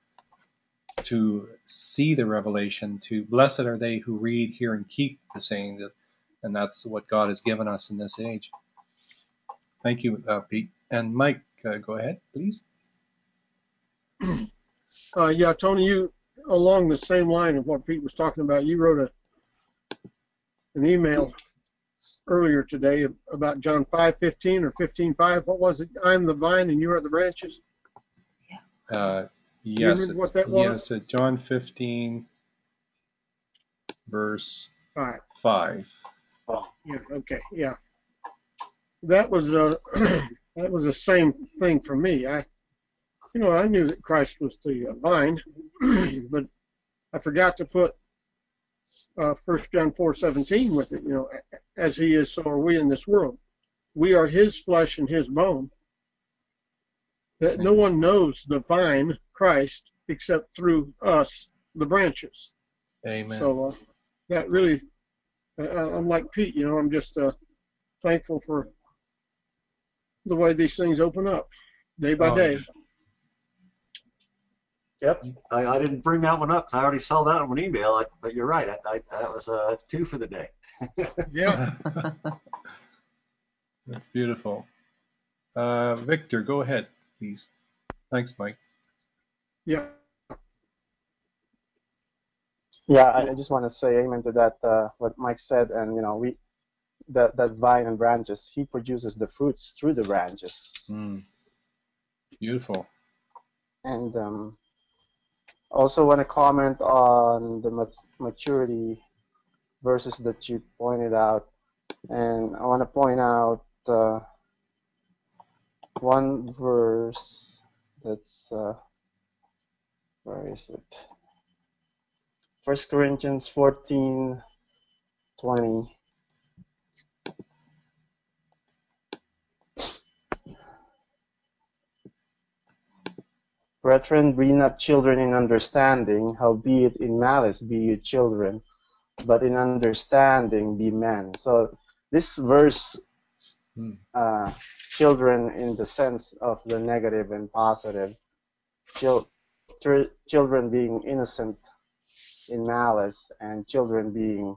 see the revelation. To blessed are they who read, hear, and keep the saying that, and that's what God has given us in this age. Thank you, Pete. And Mike, go ahead, please. Yeah, Tony, you, along the same line of what Pete was talking about, you wrote an email earlier today about John 5:15 or 15:5. What was it? I'm the vine and you are the branches. Yes, you remember what that was? Yes, it's John 15, verse 5. Oh, yeah, okay, yeah. That was that was the same thing for me. I knew that Christ was the vine, but I forgot to put 1 John 4:17 with it. As he is, so are we in this world. We are his flesh and his bone. That no one knows the vine, Christ, except through us, the branches. Amen. So that really, I'm like Pete. I'm just thankful for the way these things open up day by day. Yep, I didn't bring that one up. I already saw that on an email. But you're right. That was that's 2 for the day. Yeah. That's beautiful. Victor, go ahead, please. Thanks, Mike. Yeah. Yeah, I just want to say amen to that, what Mike said. And, that vine and branches, he produces the fruits through the branches. Beautiful. And also want to comment on the maturity verses that you pointed out. And I want to point out one verse that's, where is it? 1 Corinthians 14:20. Brethren, be not children in understanding, howbeit in malice be you children, but in understanding be men. So this verse, children in the sense of the negative and positive, children being innocent in malice, and children being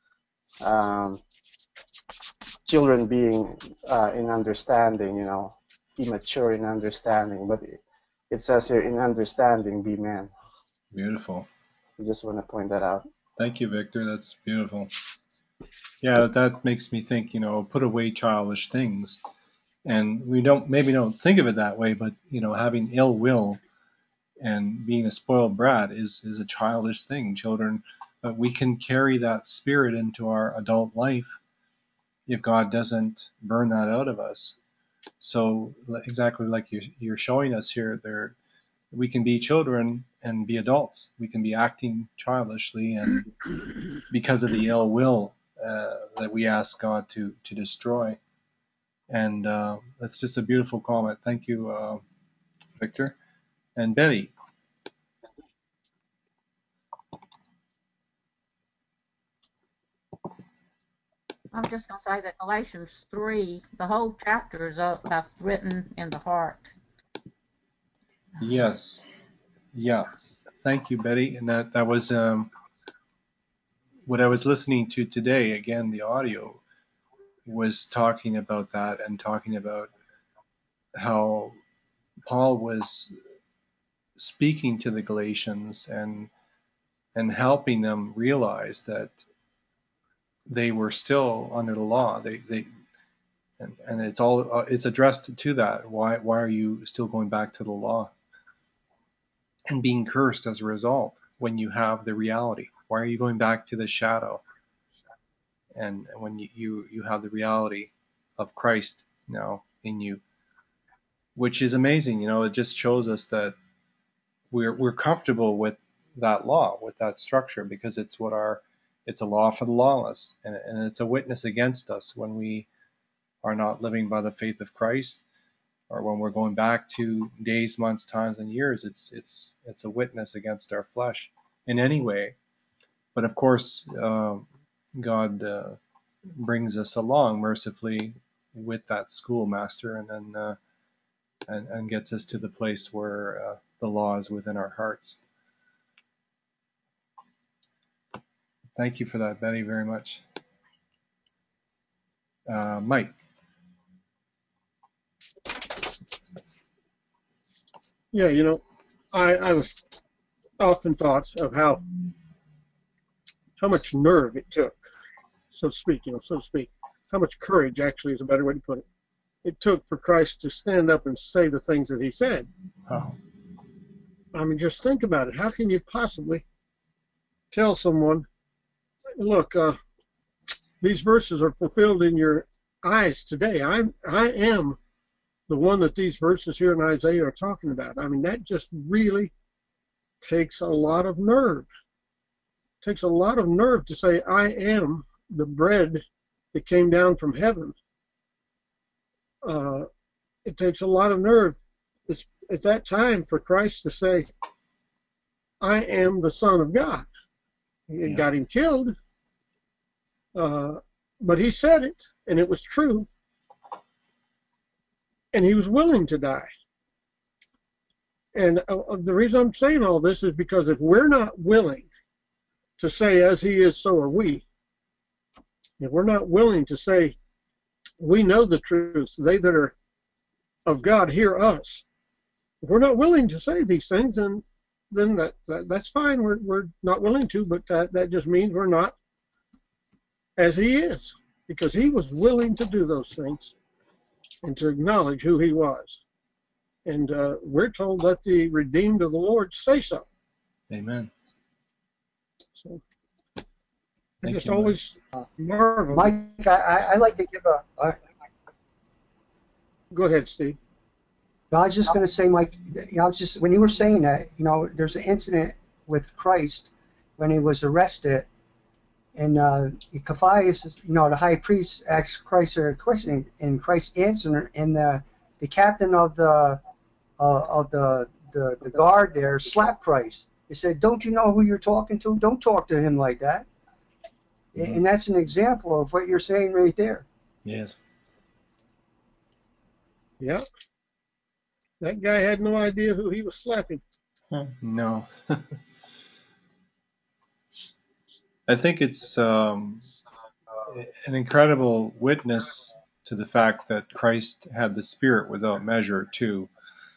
in understanding, immature in understanding. But it says here, in understanding be men. Beautiful. I just want to point that out. Thank you, Victor. That's beautiful. Yeah, that makes me think, put away childish things. And we maybe don't think of it that way, but, having ill will and being a spoiled brat is a childish thing. Children, but we can carry that spirit into our adult life if God doesn't burn that out of us. So exactly like you're showing us here, we can be children and be adults. We can be acting childishly, and because of the ill will that we ask God to destroy. And that's just a beautiful comment. Thank you, Victor. And Betty. I'm just going to say that Galatians 3, the whole chapter is about written in the heart. Yes. Yeah. Thank you, Betty. And that was what I was listening to today. Again, the audio was talking about that, and talking about how Paul was speaking to the Galatians and helping them realize that they were still under the law. And it's addressed to that. Why are you still going back to the law and being cursed as a result when you have the reality? Why are you going back to the shadow? And when you have the reality of Christ now in you, which is amazing. It just shows us that we're comfortable with that law, with that structure, because it's a law for the lawless, and it's a witness against us when we are not living by the faith of Christ, or when we're going back to days, months, times, and years. It's a witness against our flesh in any way. But of course, God brings us along mercifully with that schoolmaster, and then and gets us to the place where the law is within our hearts. Thank you for that, Betty, very much. Mike. Yeah, you know, I was often thought of how much nerve it took, so to speak, so to speak. How much courage, actually, is a better way to put it. It took for Christ to stand up and say the things that he said. Oh. I mean, just think about it. How can you possibly tell someone, look, these verses are fulfilled in your eyes today. I am the one that these verses here in Isaiah are talking about. I mean, that just really takes a lot of nerve. It takes a lot of nerve to say, I am the bread that came down from heaven. It takes a lot of nerve at that time for Christ to say, I am the Son of God. It got him killed, but he said it, and it was true, and he was willing to die. And the reason I'm saying all this is because if we're not willing to say, as he is, so are we, if we're not willing to say, we know the truth, they that are of God hear us. If we're not willing to say these things, then that's fine. We're not willing to, but that just means we're not as he is, because he was willing to do those things and to acknowledge who he was. And we're told, let the redeemed of the Lord say so. Amen. So I Thank just you, always marvel. Mike, I like to give Go ahead, Steve. I was just going to say, Mike, just when you were saying that, there's an incident with Christ when he was arrested, and Caiaphas, the high priest, asked Christ a question, and Christ answered, and the captain of the guard there slapped Christ. He said, "Don't you know who you're talking to? Don't talk to him like that." Mm-hmm. And that's an example of what you're saying right there. Yes. Yeah. That guy had no idea who he was slapping. No. I think it's an incredible witness to the fact that Christ had the Spirit without measure too.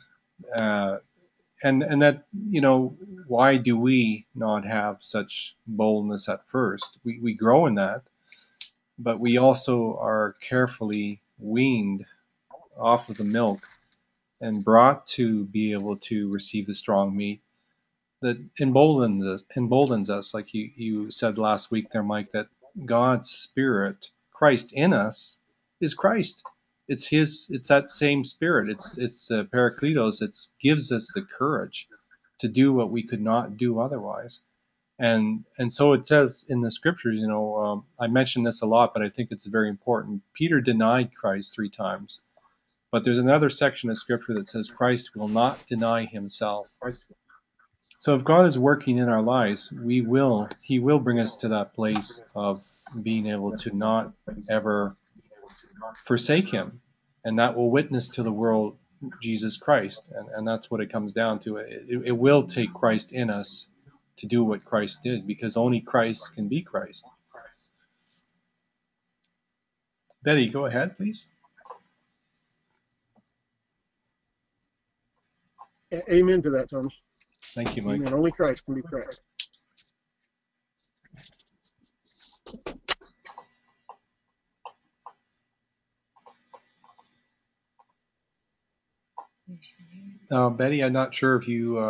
And that, why do we not have such boldness at first? We grow in that, but we also are carefully weaned off of the milk and brought to be able to receive the strong meat that emboldens us, like you said last week there, Mike, that God's Spirit, Christ in us, is Christ. It's that same Spirit. It's Parakletos. It gives us the courage to do what we could not do otherwise. And so it says in the scriptures, I mention this a lot, but I think it's very important. Peter denied Christ 3 times. But there's another section of scripture that says Christ will not deny himself. So if God is working in our lives, he will bring us to that place of being able to not ever forsake him. And that will witness to the world Jesus Christ. And that's what it comes down to. It will take Christ in us to do what Christ did, because only Christ can be Christ. Betty, go ahead, please. Amen to that, Tony. Thank you, Mike. Amen. Only Christ can be Christ. Betty, I'm not sure if you...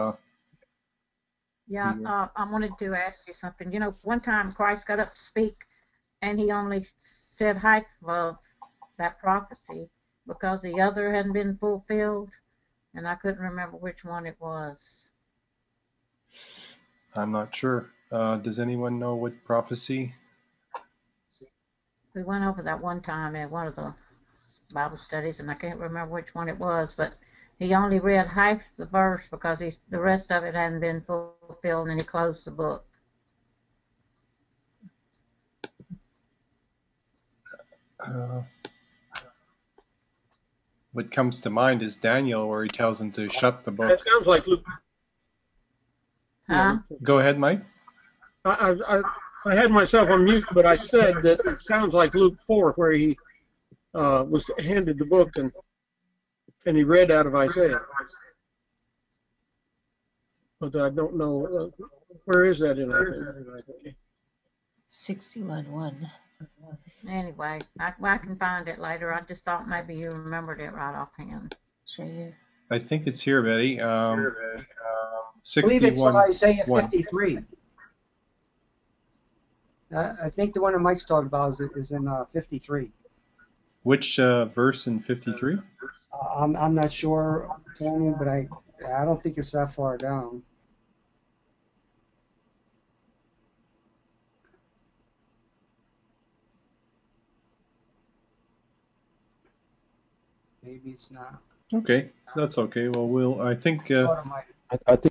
I wanted to ask you something. One time Christ got up to speak, and he only said half of that prophecy because the other hadn't been fulfilled, and I couldn't remember which one it was. I'm not sure. Does anyone know what prophecy? We went over that one time at one of the Bible studies, and I can't remember which one it was, but he only read half the verse because the rest of it hadn't been fulfilled, and he closed the book. Uh, what comes to mind is Daniel, where he tells them to shut the book. That sounds like Luke. Huh? Go ahead, Mike. I had myself on mute, but I said that it sounds like Luke 4, where he was handed the book and he read out of Isaiah. But I don't know where is that in Isaiah. 61:1. Anyway, I can find it later. I just thought maybe you remembered it right offhand. It's right here. I think it's here, Betty. I believe it's 61. Isaiah 1. 53. I think the one that Mike's talking about is in 53. Which verse in 53? I'm not sure, Tony, but I don't think it's that far down. Maybe it's not. Okay, that's okay. Well, I think Thought it might. I think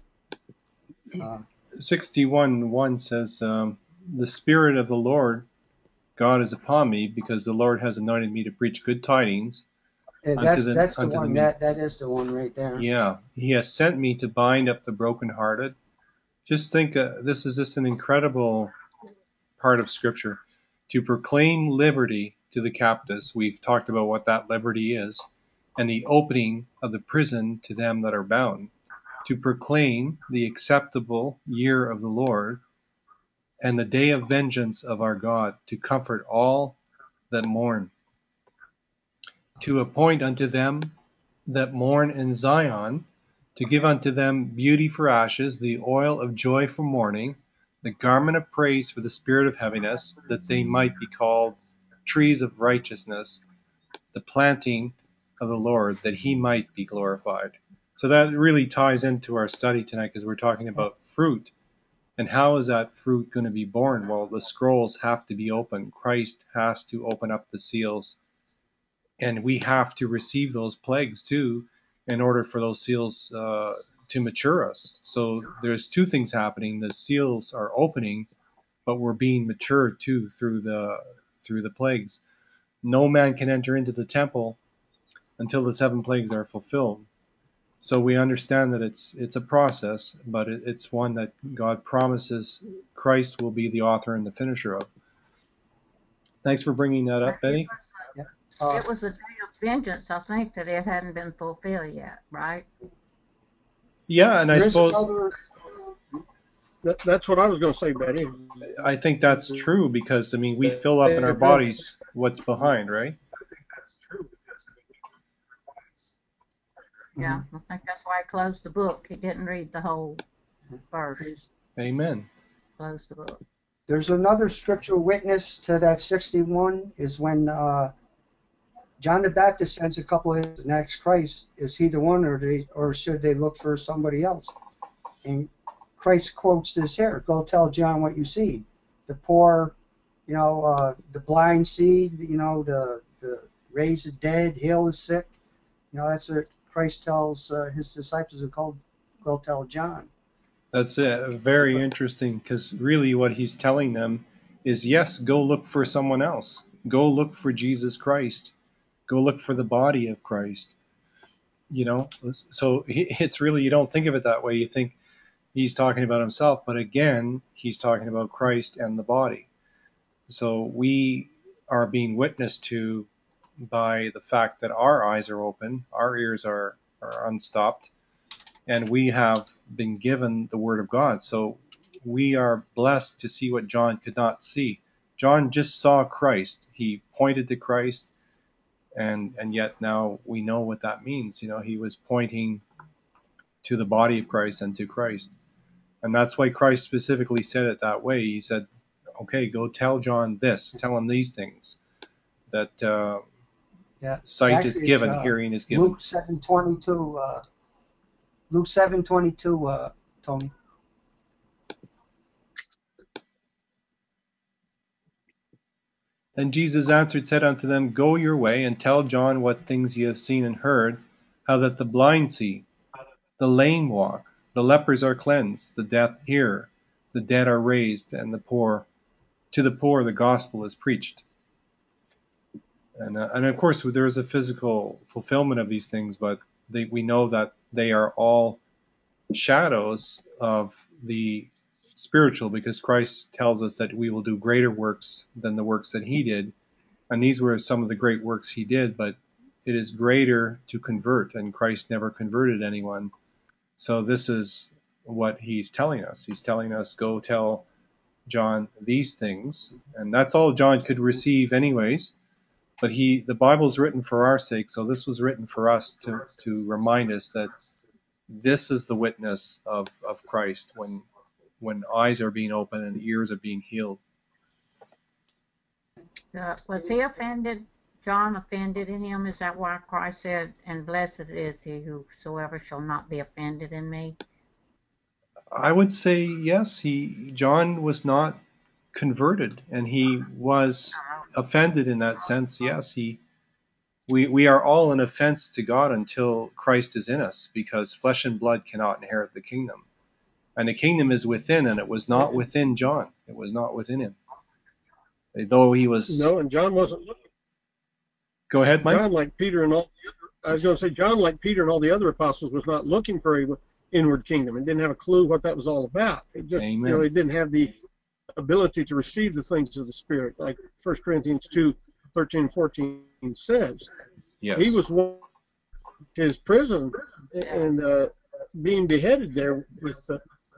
61:1 says, "The Spirit of the Lord God is upon me, because the Lord has anointed me to preach good tidings Yeah, unto that's the unto the one. meek." That is the one right there. Yeah, He has sent me to bind up the brokenhearted. Just think, this is just an incredible part of Scripture. To proclaim liberty to the captives. We've talked about what that liberty is, and the opening of the prison to them that are bound. To proclaim the acceptable year of the Lord, and the day of vengeance of our God, to comfort all that mourn. To appoint unto them that mourn in Zion, to give unto them beauty for ashes, the oil of joy for mourning, the garment of praise for the spirit of heaviness, that they might be called trees of righteousness, the planting of the Lord, that he might be glorified. So that really ties into our study tonight, because we're talking about fruit. And how is that fruit going to be born? Well, the scrolls have to be opened. Christ has to open up the seals. And we have to receive those plagues too, in order for those seals to mature us. So there's two things happening. The seals are opening, but we're being matured too through the plagues. No man can enter into the temple until the 7 plagues are fulfilled. So we understand that it's a process, but it's one that God promises Christ will be the author and the finisher of. Thanks for bringing that up, Betty. It was a day of vengeance, I think, that it hadn't been fulfilled yet, right? Yeah, and I There is suppose another. That's what I was going to say, Betty. I think that's true, because I mean we fill up in our bodies what's behind, right? Yeah, I think that's why he closed the book. He didn't read the whole verse. Amen. Closed the book. There's another scriptural witness to that 61 is when John the Baptist sends a couple of his and asks Christ, is he the one, or should they look for somebody else? And Christ quotes this here: "Go tell John what you see. The poor, the blind see. The raise the dead, heal the sick. That's what Christ tells his disciples to go tell John." That's very interesting, because really what he's telling them is, yes, go look for someone else. Go look for Jesus Christ. Go look for the body of Christ. So it's really, you don't think of it that way. You think he's talking about himself, but again, he's talking about Christ and the body. So we are being witnessed to by the fact that our eyes are open, our ears are unstopped, and we have been given the Word of God. So we are blessed to see what John could not see. John just saw Christ. He pointed to Christ, and yet now we know what that means. He was pointing to the body of Christ and to Christ. And that's why Christ specifically said it that way. He said, okay, go tell John this. Tell him these things. That sight is given, hearing is given. Luke 7:22. Luke 7:22. Tony. Then Jesus answered, said unto them, Go your way, and tell John what things ye have seen and heard, how that the blind see, the lame walk, the lepers are cleansed, the deaf hear, the dead are raised, and to the poor the gospel is preached. And of course there is a physical fulfillment of these things, but we know that they are all shadows of the spiritual, because Christ tells us that we will do greater works than the works that he did. And these were some of the great works he did, but it is greater to convert, and Christ never converted anyone. So this is what he's telling us. He's telling us, go tell John these things, and that's all John could receive anyways. But the Bible's written for our sake, so this was written for us to remind us that this is the witness of Christ when eyes are being opened and ears are being healed. Was he offended? John offended in him? Is that why Christ said, and blessed is he whosoever shall not be offended in me? I would say yes. John was not converted, and he was offended in that sense. Yes, we are all an offense to God until Christ is in us, because flesh and blood cannot inherit the kingdom. And the kingdom is within, and it was not within John. It was not within him. Though he was... No, and John wasn't looking. Go ahead, Mike. John, like Peter and all the other, I was going to say, John, like Peter and all the other apostles, was not looking for an inward kingdom and didn't have a clue what that was all about. It just, Amen. he didn't have the ability to receive the things of the Spirit, like 1 Corinthians 2:13-14 says. Yes. He was his prison and being beheaded there with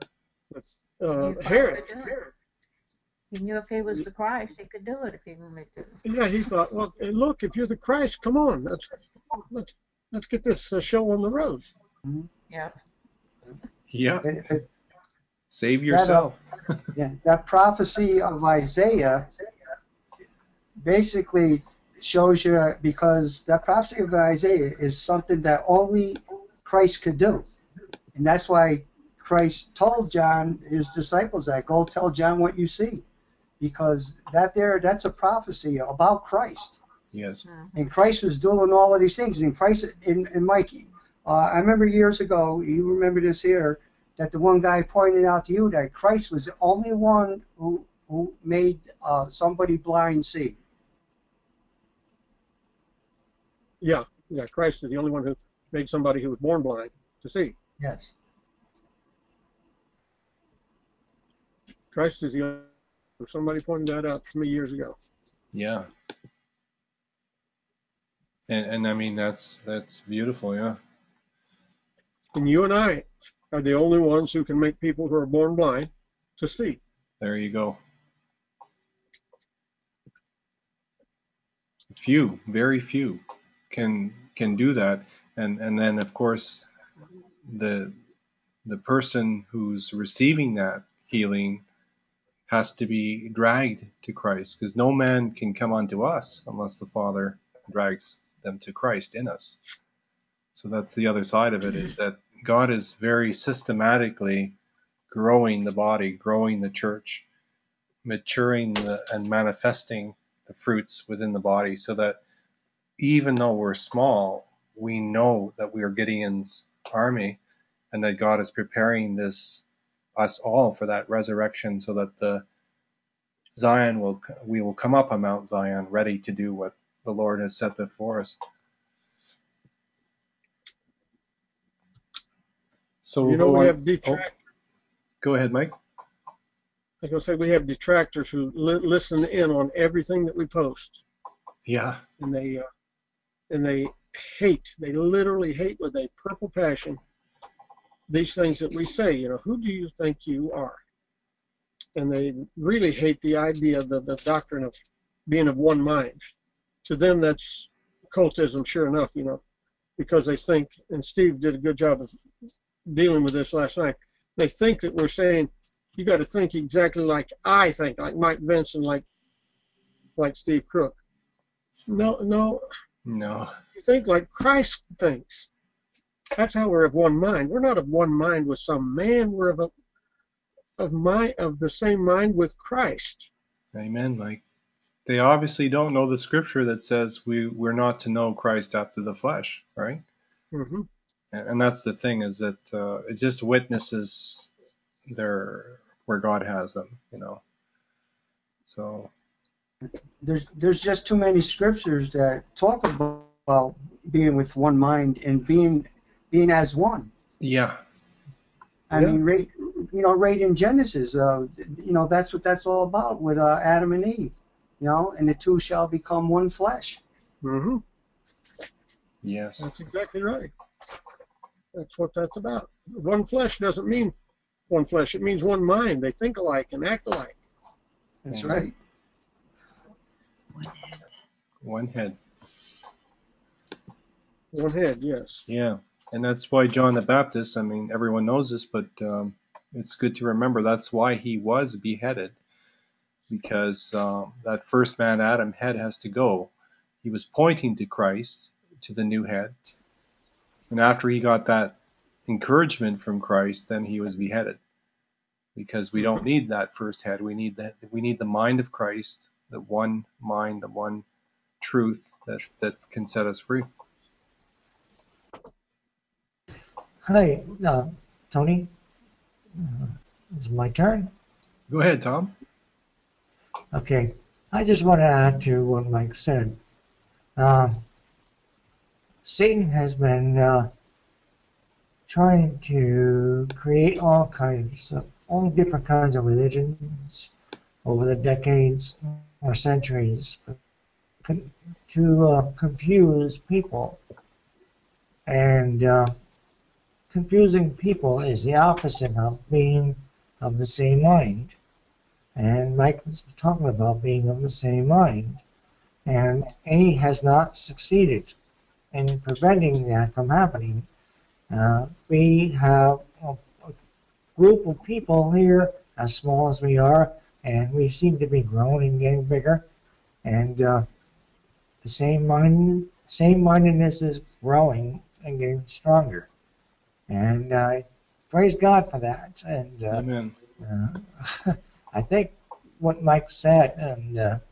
Herod. He knew if he was the Christ, he could do it if he wanted to. Yeah, he thought, well, look, if you're the Christ, come on, let's get this show on the road. Yeah. Yeah. Save yourself. That prophecy of Isaiah basically shows you, because that prophecy of Isaiah is something that only Christ could do. And that's why Christ told John, his disciples, that go tell John what you see. Because that's a prophecy about Christ. Yes. And Christ was doing all of these things. And Christ, and Mike, I remember years ago, you remember this here, that the one guy pointed out to you that Christ was the only one who made somebody blind see. Yeah, Christ is the only one who made somebody who was born blind to see. Yes. Christ is the only. Somebody pointed that out to me years ago. Yeah. And I mean, that's beautiful, yeah. And you and I are the only ones who can make people who are born blind to see. There you go. Few, very few can do that. And then of course the person who's receiving that healing has to be dragged to Christ, because no man can come unto us unless the Father drags them to Christ in us. So that's the other side of it, is that God is very systematically growing the body, growing the church, maturing and manifesting the fruits within the body, so that even though we're small, we know that we are Gideon's army, and that God is preparing us all for that resurrection, so that we will come up on Mount Zion ready to do what the Lord has set before us. So we have detractors. Go ahead, Mike. I was going to say, we have detractors who listen in on everything that we post. Yeah. And they hate. They literally hate with a purple passion these things that we say. Who do you think you are? And they really hate the idea of the doctrine of being of one mind. To them, that's cultism, sure enough, because they think, and Steve did a good job of dealing with this last night, they think that we're saying, you got to think exactly like I think, like Mike Vinson, like Steve Crook. No. You think like Christ thinks. That's how we're of one mind. We're not of one mind with some man. We're of the same mind with Christ. Amen, Mike. They obviously don't know the scripture that says we're not to know Christ after the flesh, right? Mm-hmm. And that's the thing, is that it just witnesses where God has them, So there's just too many scriptures that talk about being with one mind and being as one. Yeah. I mean, right in Genesis, that's what that's all about with Adam and Eve, and the two shall become one flesh. Mm-hmm. Yes. That's exactly right. That's what that's about. One flesh doesn't mean one flesh. It means one mind. They think alike and act alike. That's Mhm. right. One head. One head, yes. Yeah. And that's why John the Baptist, I mean, everyone knows this, but it's good to remember that's why he was beheaded, because that first man, Adam, head has to go. He was pointing to Christ, to the new head. And after he got that encouragement from Christ, then he was beheaded. Because we don't need that first head. We need the mind of Christ, the one mind, the one truth that can set us free. Hi, Tony. It's my turn. Go ahead, Tom. Okay. I just want to add to what Mike said. Satan has been trying to create all different kinds of religions over the decades or centuries to confuse people. And confusing people is the opposite of being of the same mind. And Mike was talking about being of the same mind. And he has not succeeded in preventing that from happening. We have a group of people here, as small as we are, and we seem to be growing and getting bigger. And the same-mindedness is growing and getting stronger. And praise God for that. And Amen. I think what Mike said, and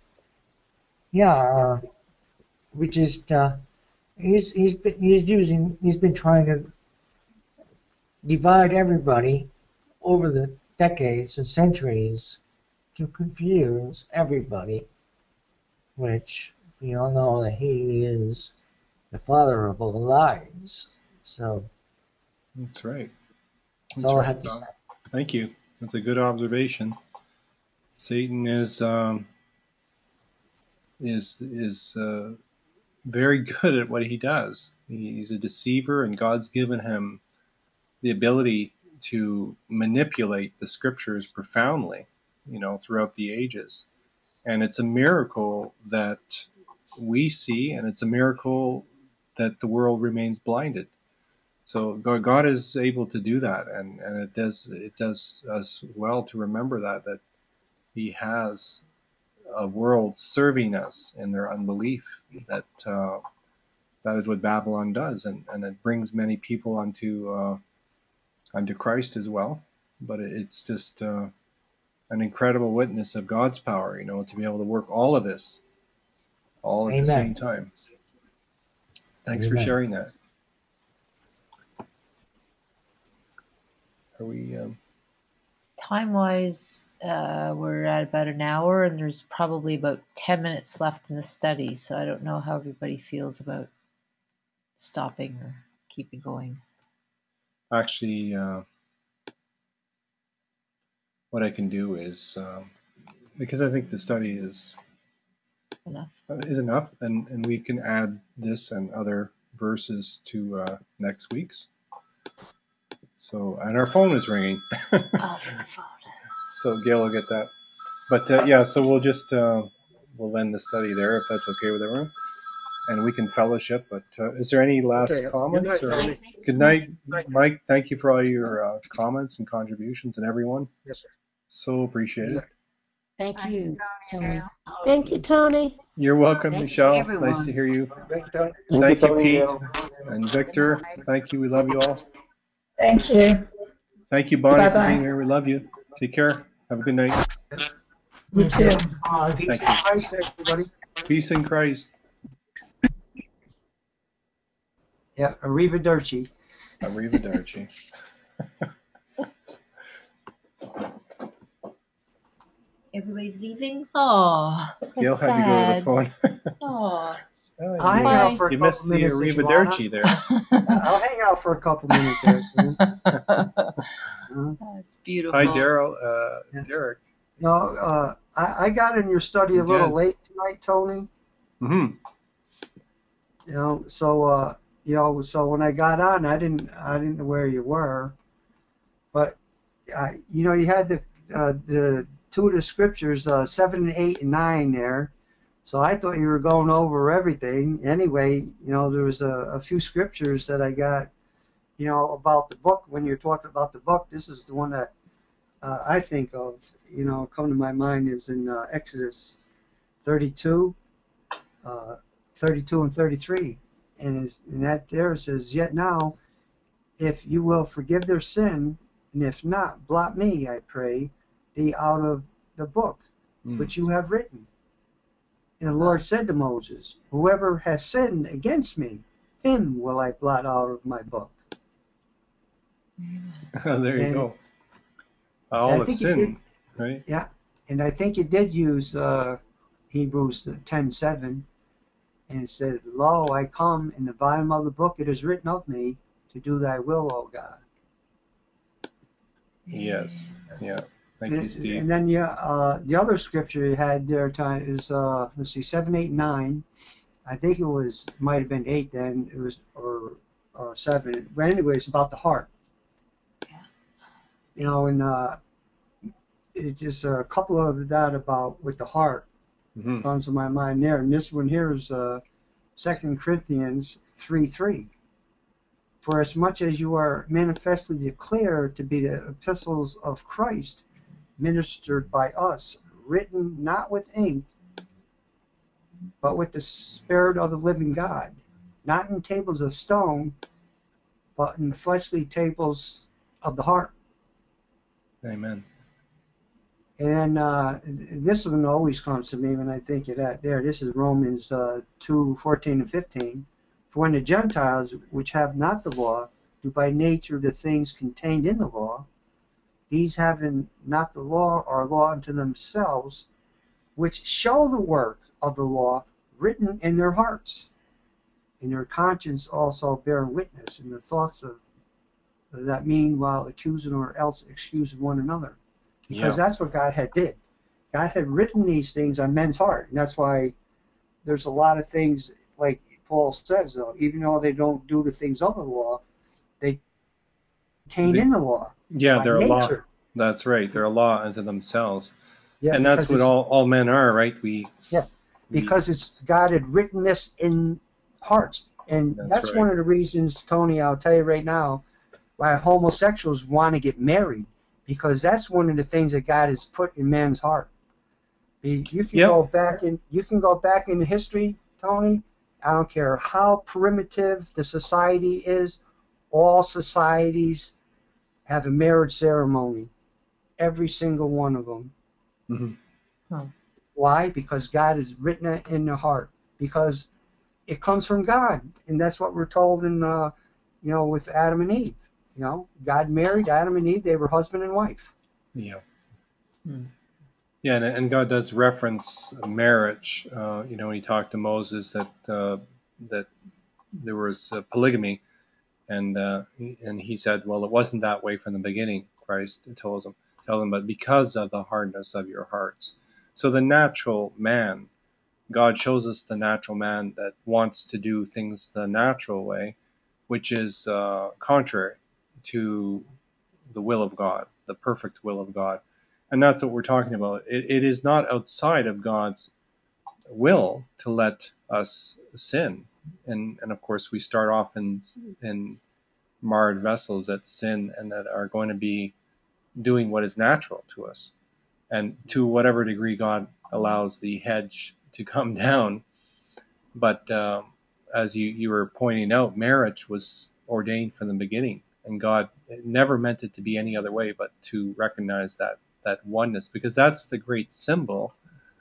we just he's been trying to divide everybody over the decades and centuries to confuse everybody, which we all know that he is the father of all lies. So That's right. that's all I have to say. Thank you. That's a good observation. Satan is very good at what he does. He's a deceiver, and God's given him the ability to manipulate the scriptures profoundly, throughout the ages. And it's a miracle that we see, and it's a miracle that the world remains blinded. So God is able to do that, and it does us well to remember that He has a world serving us in their unbelief. That is what Babylon does, and it brings many people unto Christ as well. But it's just an incredible witness of God's power, to be able to work all of this all at Amen. the same time. Thanks for Amen. sharing that. Are we? Time-wise, we're at about an hour, and there's probably about 10 minutes left in the study, so I don't know how everybody feels about stopping or keeping going. Actually, what I can do is, because I think the study is enough, and we can add this and other verses to next week's. So, and our phone is ringing. Oh, your phone. So Gail will get that. But so we'll just we'll end the study there if that's okay with everyone, and we can fellowship. But is there any last comments? Good night, Tony. Good night, Mike. Thank you for all your comments and contributions, and everyone. Yes, sir. So appreciate it. Thank you, Tony. Thank you, Tony. You're welcome, Thank you, Michelle. everyone. Nice to hear you. Thank you, Tony. Thank you, Tony, Pete Gail. and Victor. Thank you. We love you all. Thank you. Thank you, Bonnie, for Bye-bye. being here. We love you. Take care. Have a good night. You too. Peace Thank in you. Christ, everybody. Peace in Christ. Yeah, arrivederci. Arrivederci. Everybody's leaving? Oh, Gail that's had to go to the sad. phone. Oh, I'll hang out for a You couple missed the minutes if you wanna. arrivederci there. I'll hang out for a couple minutes there. that's beautiful. Hi, Daryl. Yeah. Derek. No, I got in your study a little Yes. late tonight, Tony. Mm-hmm. You know, so so when I got on, I didn't know where you were, but you had the two of the scriptures, 7 and 8 and 9 there. So I thought you were going over everything. Anyway, there was a few scriptures that I got, about the book. When you're talking about the book, this is the one that I think of, come to my mind is in Exodus 32, 32 and 33. And that there it says, "Yet now, if you will forgive their sin, and if not, blot me, I pray thee, out of the book which you have written." And the Lord said to Moses, "Whoever has sinned against me, him will I blot out of my book." There you go. All of sin, right? Yeah, and I think you did use Hebrews 10:7, and it said, "Lo, I come, in the volume of the book it is written of me, to do thy will, O God." Yes. Yeah. Thank you, Steve. And then the other scripture you had there is let's see, 7, 8, 9. I think might have been 8 then. It was or 7. But anyway, it's about the heart. And it's just a couple of that about with the heart comes to my mind there. And this one here is 2 Corinthians 3:3. "For as much as you are manifestly declared to be the epistles of Christ, ministered by us, written not with ink, but with the Spirit of the living God, not in tables of stone, but in fleshly tables of the heart." Amen. And this one always comes to me when I think of that there. This is Romans 2:14 and 15. "For when the Gentiles, which have not the law, do by nature the things contained in the law, these having not the law are law unto themselves, which show the work of the law written in their hearts, and their conscience also bearing witness, and the thoughts of that meanwhile accusing or else excusing one another." Because that's what God had did. God had written these things on men's heart, and that's why there's a lot of things, like Paul says, though, even though they don't do the things of the law, they contain in the law. Yeah, they're nature. a law. That's right. They're a law unto themselves. Yeah, and that's what all men are, right? Because God had written this in hearts. And that's right. One of the reasons, Tony, I'll tell you right now, why homosexuals want to get married. Because that's one of the things that God has put in man's heart. You can go back in history, Tony. I don't care how primitive the society is. All societies have a marriage ceremony. Every single one of them. Mm-hmm. Why? Because God has written it in their heart. Because it comes from God, and that's what we're told in, with Adam and Eve. God married Adam and Eve; they were husband and wife. Yeah. Yeah, and God does reference marriage. When He talked to Moses that there was polygamy, and He said, well, it wasn't that way from the beginning. Christ tell them, but because of the hardness of your hearts. So the natural man, God shows us the natural man that wants to do things the natural way, which is contrary to the will of God, the perfect will of God. And that's what we're talking about. It is not outside of God's will to let us sin. And of course, we start off in marred vessels that sin and that are going to be doing what is natural to us. And to whatever degree God allows the hedge to come down. But as you were pointing out, marriage was ordained from the beginning. And God never meant it to be any other way but to recognize that oneness, because that's the great symbol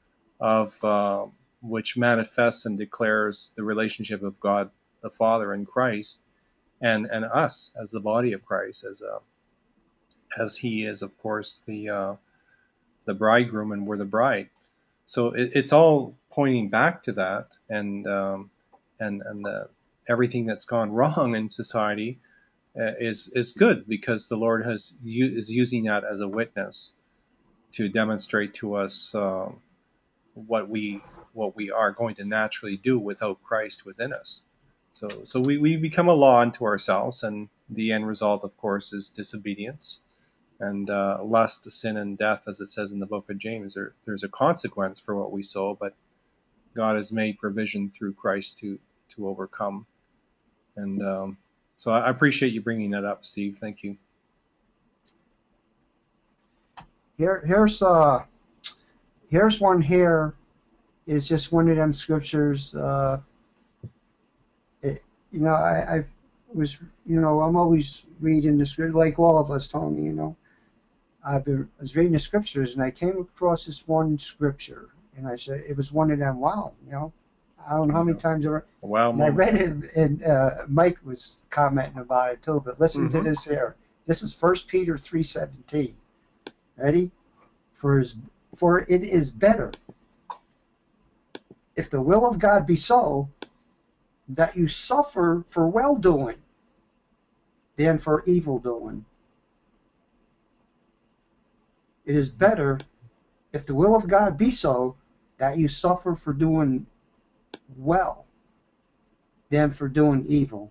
of which manifests and declares the relationship of God the Father and Christ and us as the body of Christ, as He is, of course, the the bridegroom and we're the bride. So it's all pointing back to that, and everything that's gone wrong in society is good, because the Lord is using that as a witness to demonstrate to us what we are going to naturally do without Christ within us. So we become a law unto ourselves, and the end result, of course, is disobedience and lust, sin, and death, as it says in the book of James. There's a consequence for what we sow, but God has made provision through Christ to overcome. And so I appreciate you bringing that up, Steve. Thank you. Here's one here. Is just one of them scriptures. I was, I'm always reading the scripture, like all of us, Tony. I was reading the scriptures, and I came across this one scripture, and I said it was one of them. Wow, I don't know how many times I read it, and Mike was commenting about it too. But listen to this here. This is 1 Peter 3:17. Ready? For it is better, if the will of God be so, that you suffer for well-doing than for evil-doing. It is better, if the will of God be so, that you suffer for doing well than for doing evil.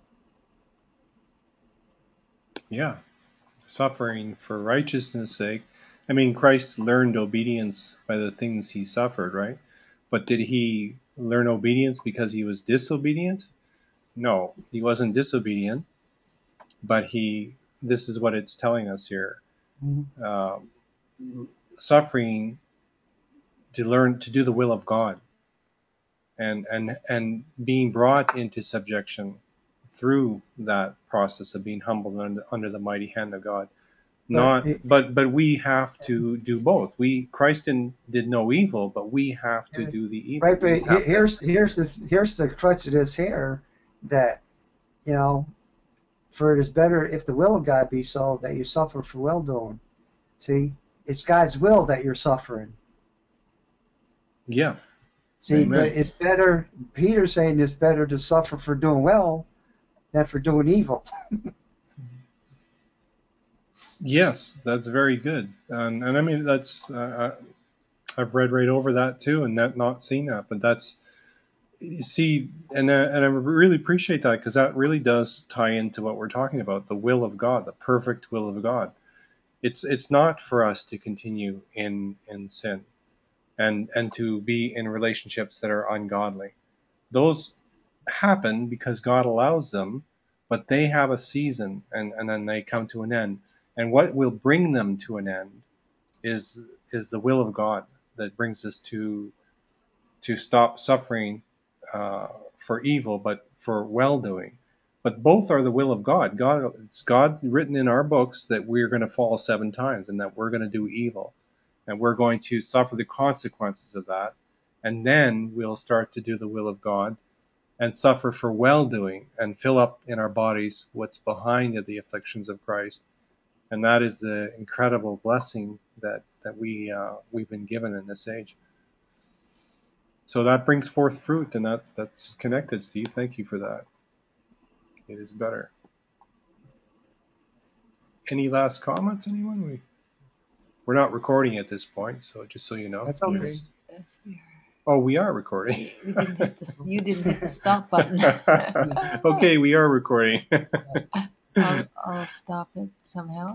Yeah, suffering for righteousness' sake. I mean, Christ learned obedience by the things he suffered, right? But did he learn obedience because he was disobedient? No, he wasn't disobedient, but this is what it's telling us here. Suffering to learn to do the will of God, and being brought into subjection through that process of being humbled under the mighty hand of God. But we have to do both. Christ did no evil, but we have to do the evil. Right, but here's the crutch of this here, that for it is better, if the will of God be so, that you suffer for well doing. See, it's God's will that you're suffering. Yeah. See, Amen. but it's better. Peter's saying it's better to suffer for doing well than for doing evil. Yes, that's very good, and I mean that's I've read right over that too, and not seen that, but that's, you see, and I really appreciate that, because that really does tie into what we're talking about, the will of God, the perfect will of God. It's not for us to continue in sin and to be in relationships that are ungodly. Those happen because God allows them, but they have a season, and then they come to an end. And what will bring them to an end is the will of God that brings us to stop suffering for evil, but for well-doing. But both are the will of God. It's God written in our books that we're going to fall 7 times, and that we're going to do evil, and we're going to suffer the consequences of that. And then we'll start to do the will of God and suffer for well-doing, and fill up in our bodies what's behind the afflictions of Christ. And that is the incredible blessing that we've been given in this age. So that brings forth fruit, and that's connected, Steve. Thank you for that. It is better. Any last comments, anyone? We're not recording at this point, so just so you know. That's okay. Yes, we are. Oh, we are recording. You didn't hit the stop button. Okay, we are recording. I'll stop it somehow.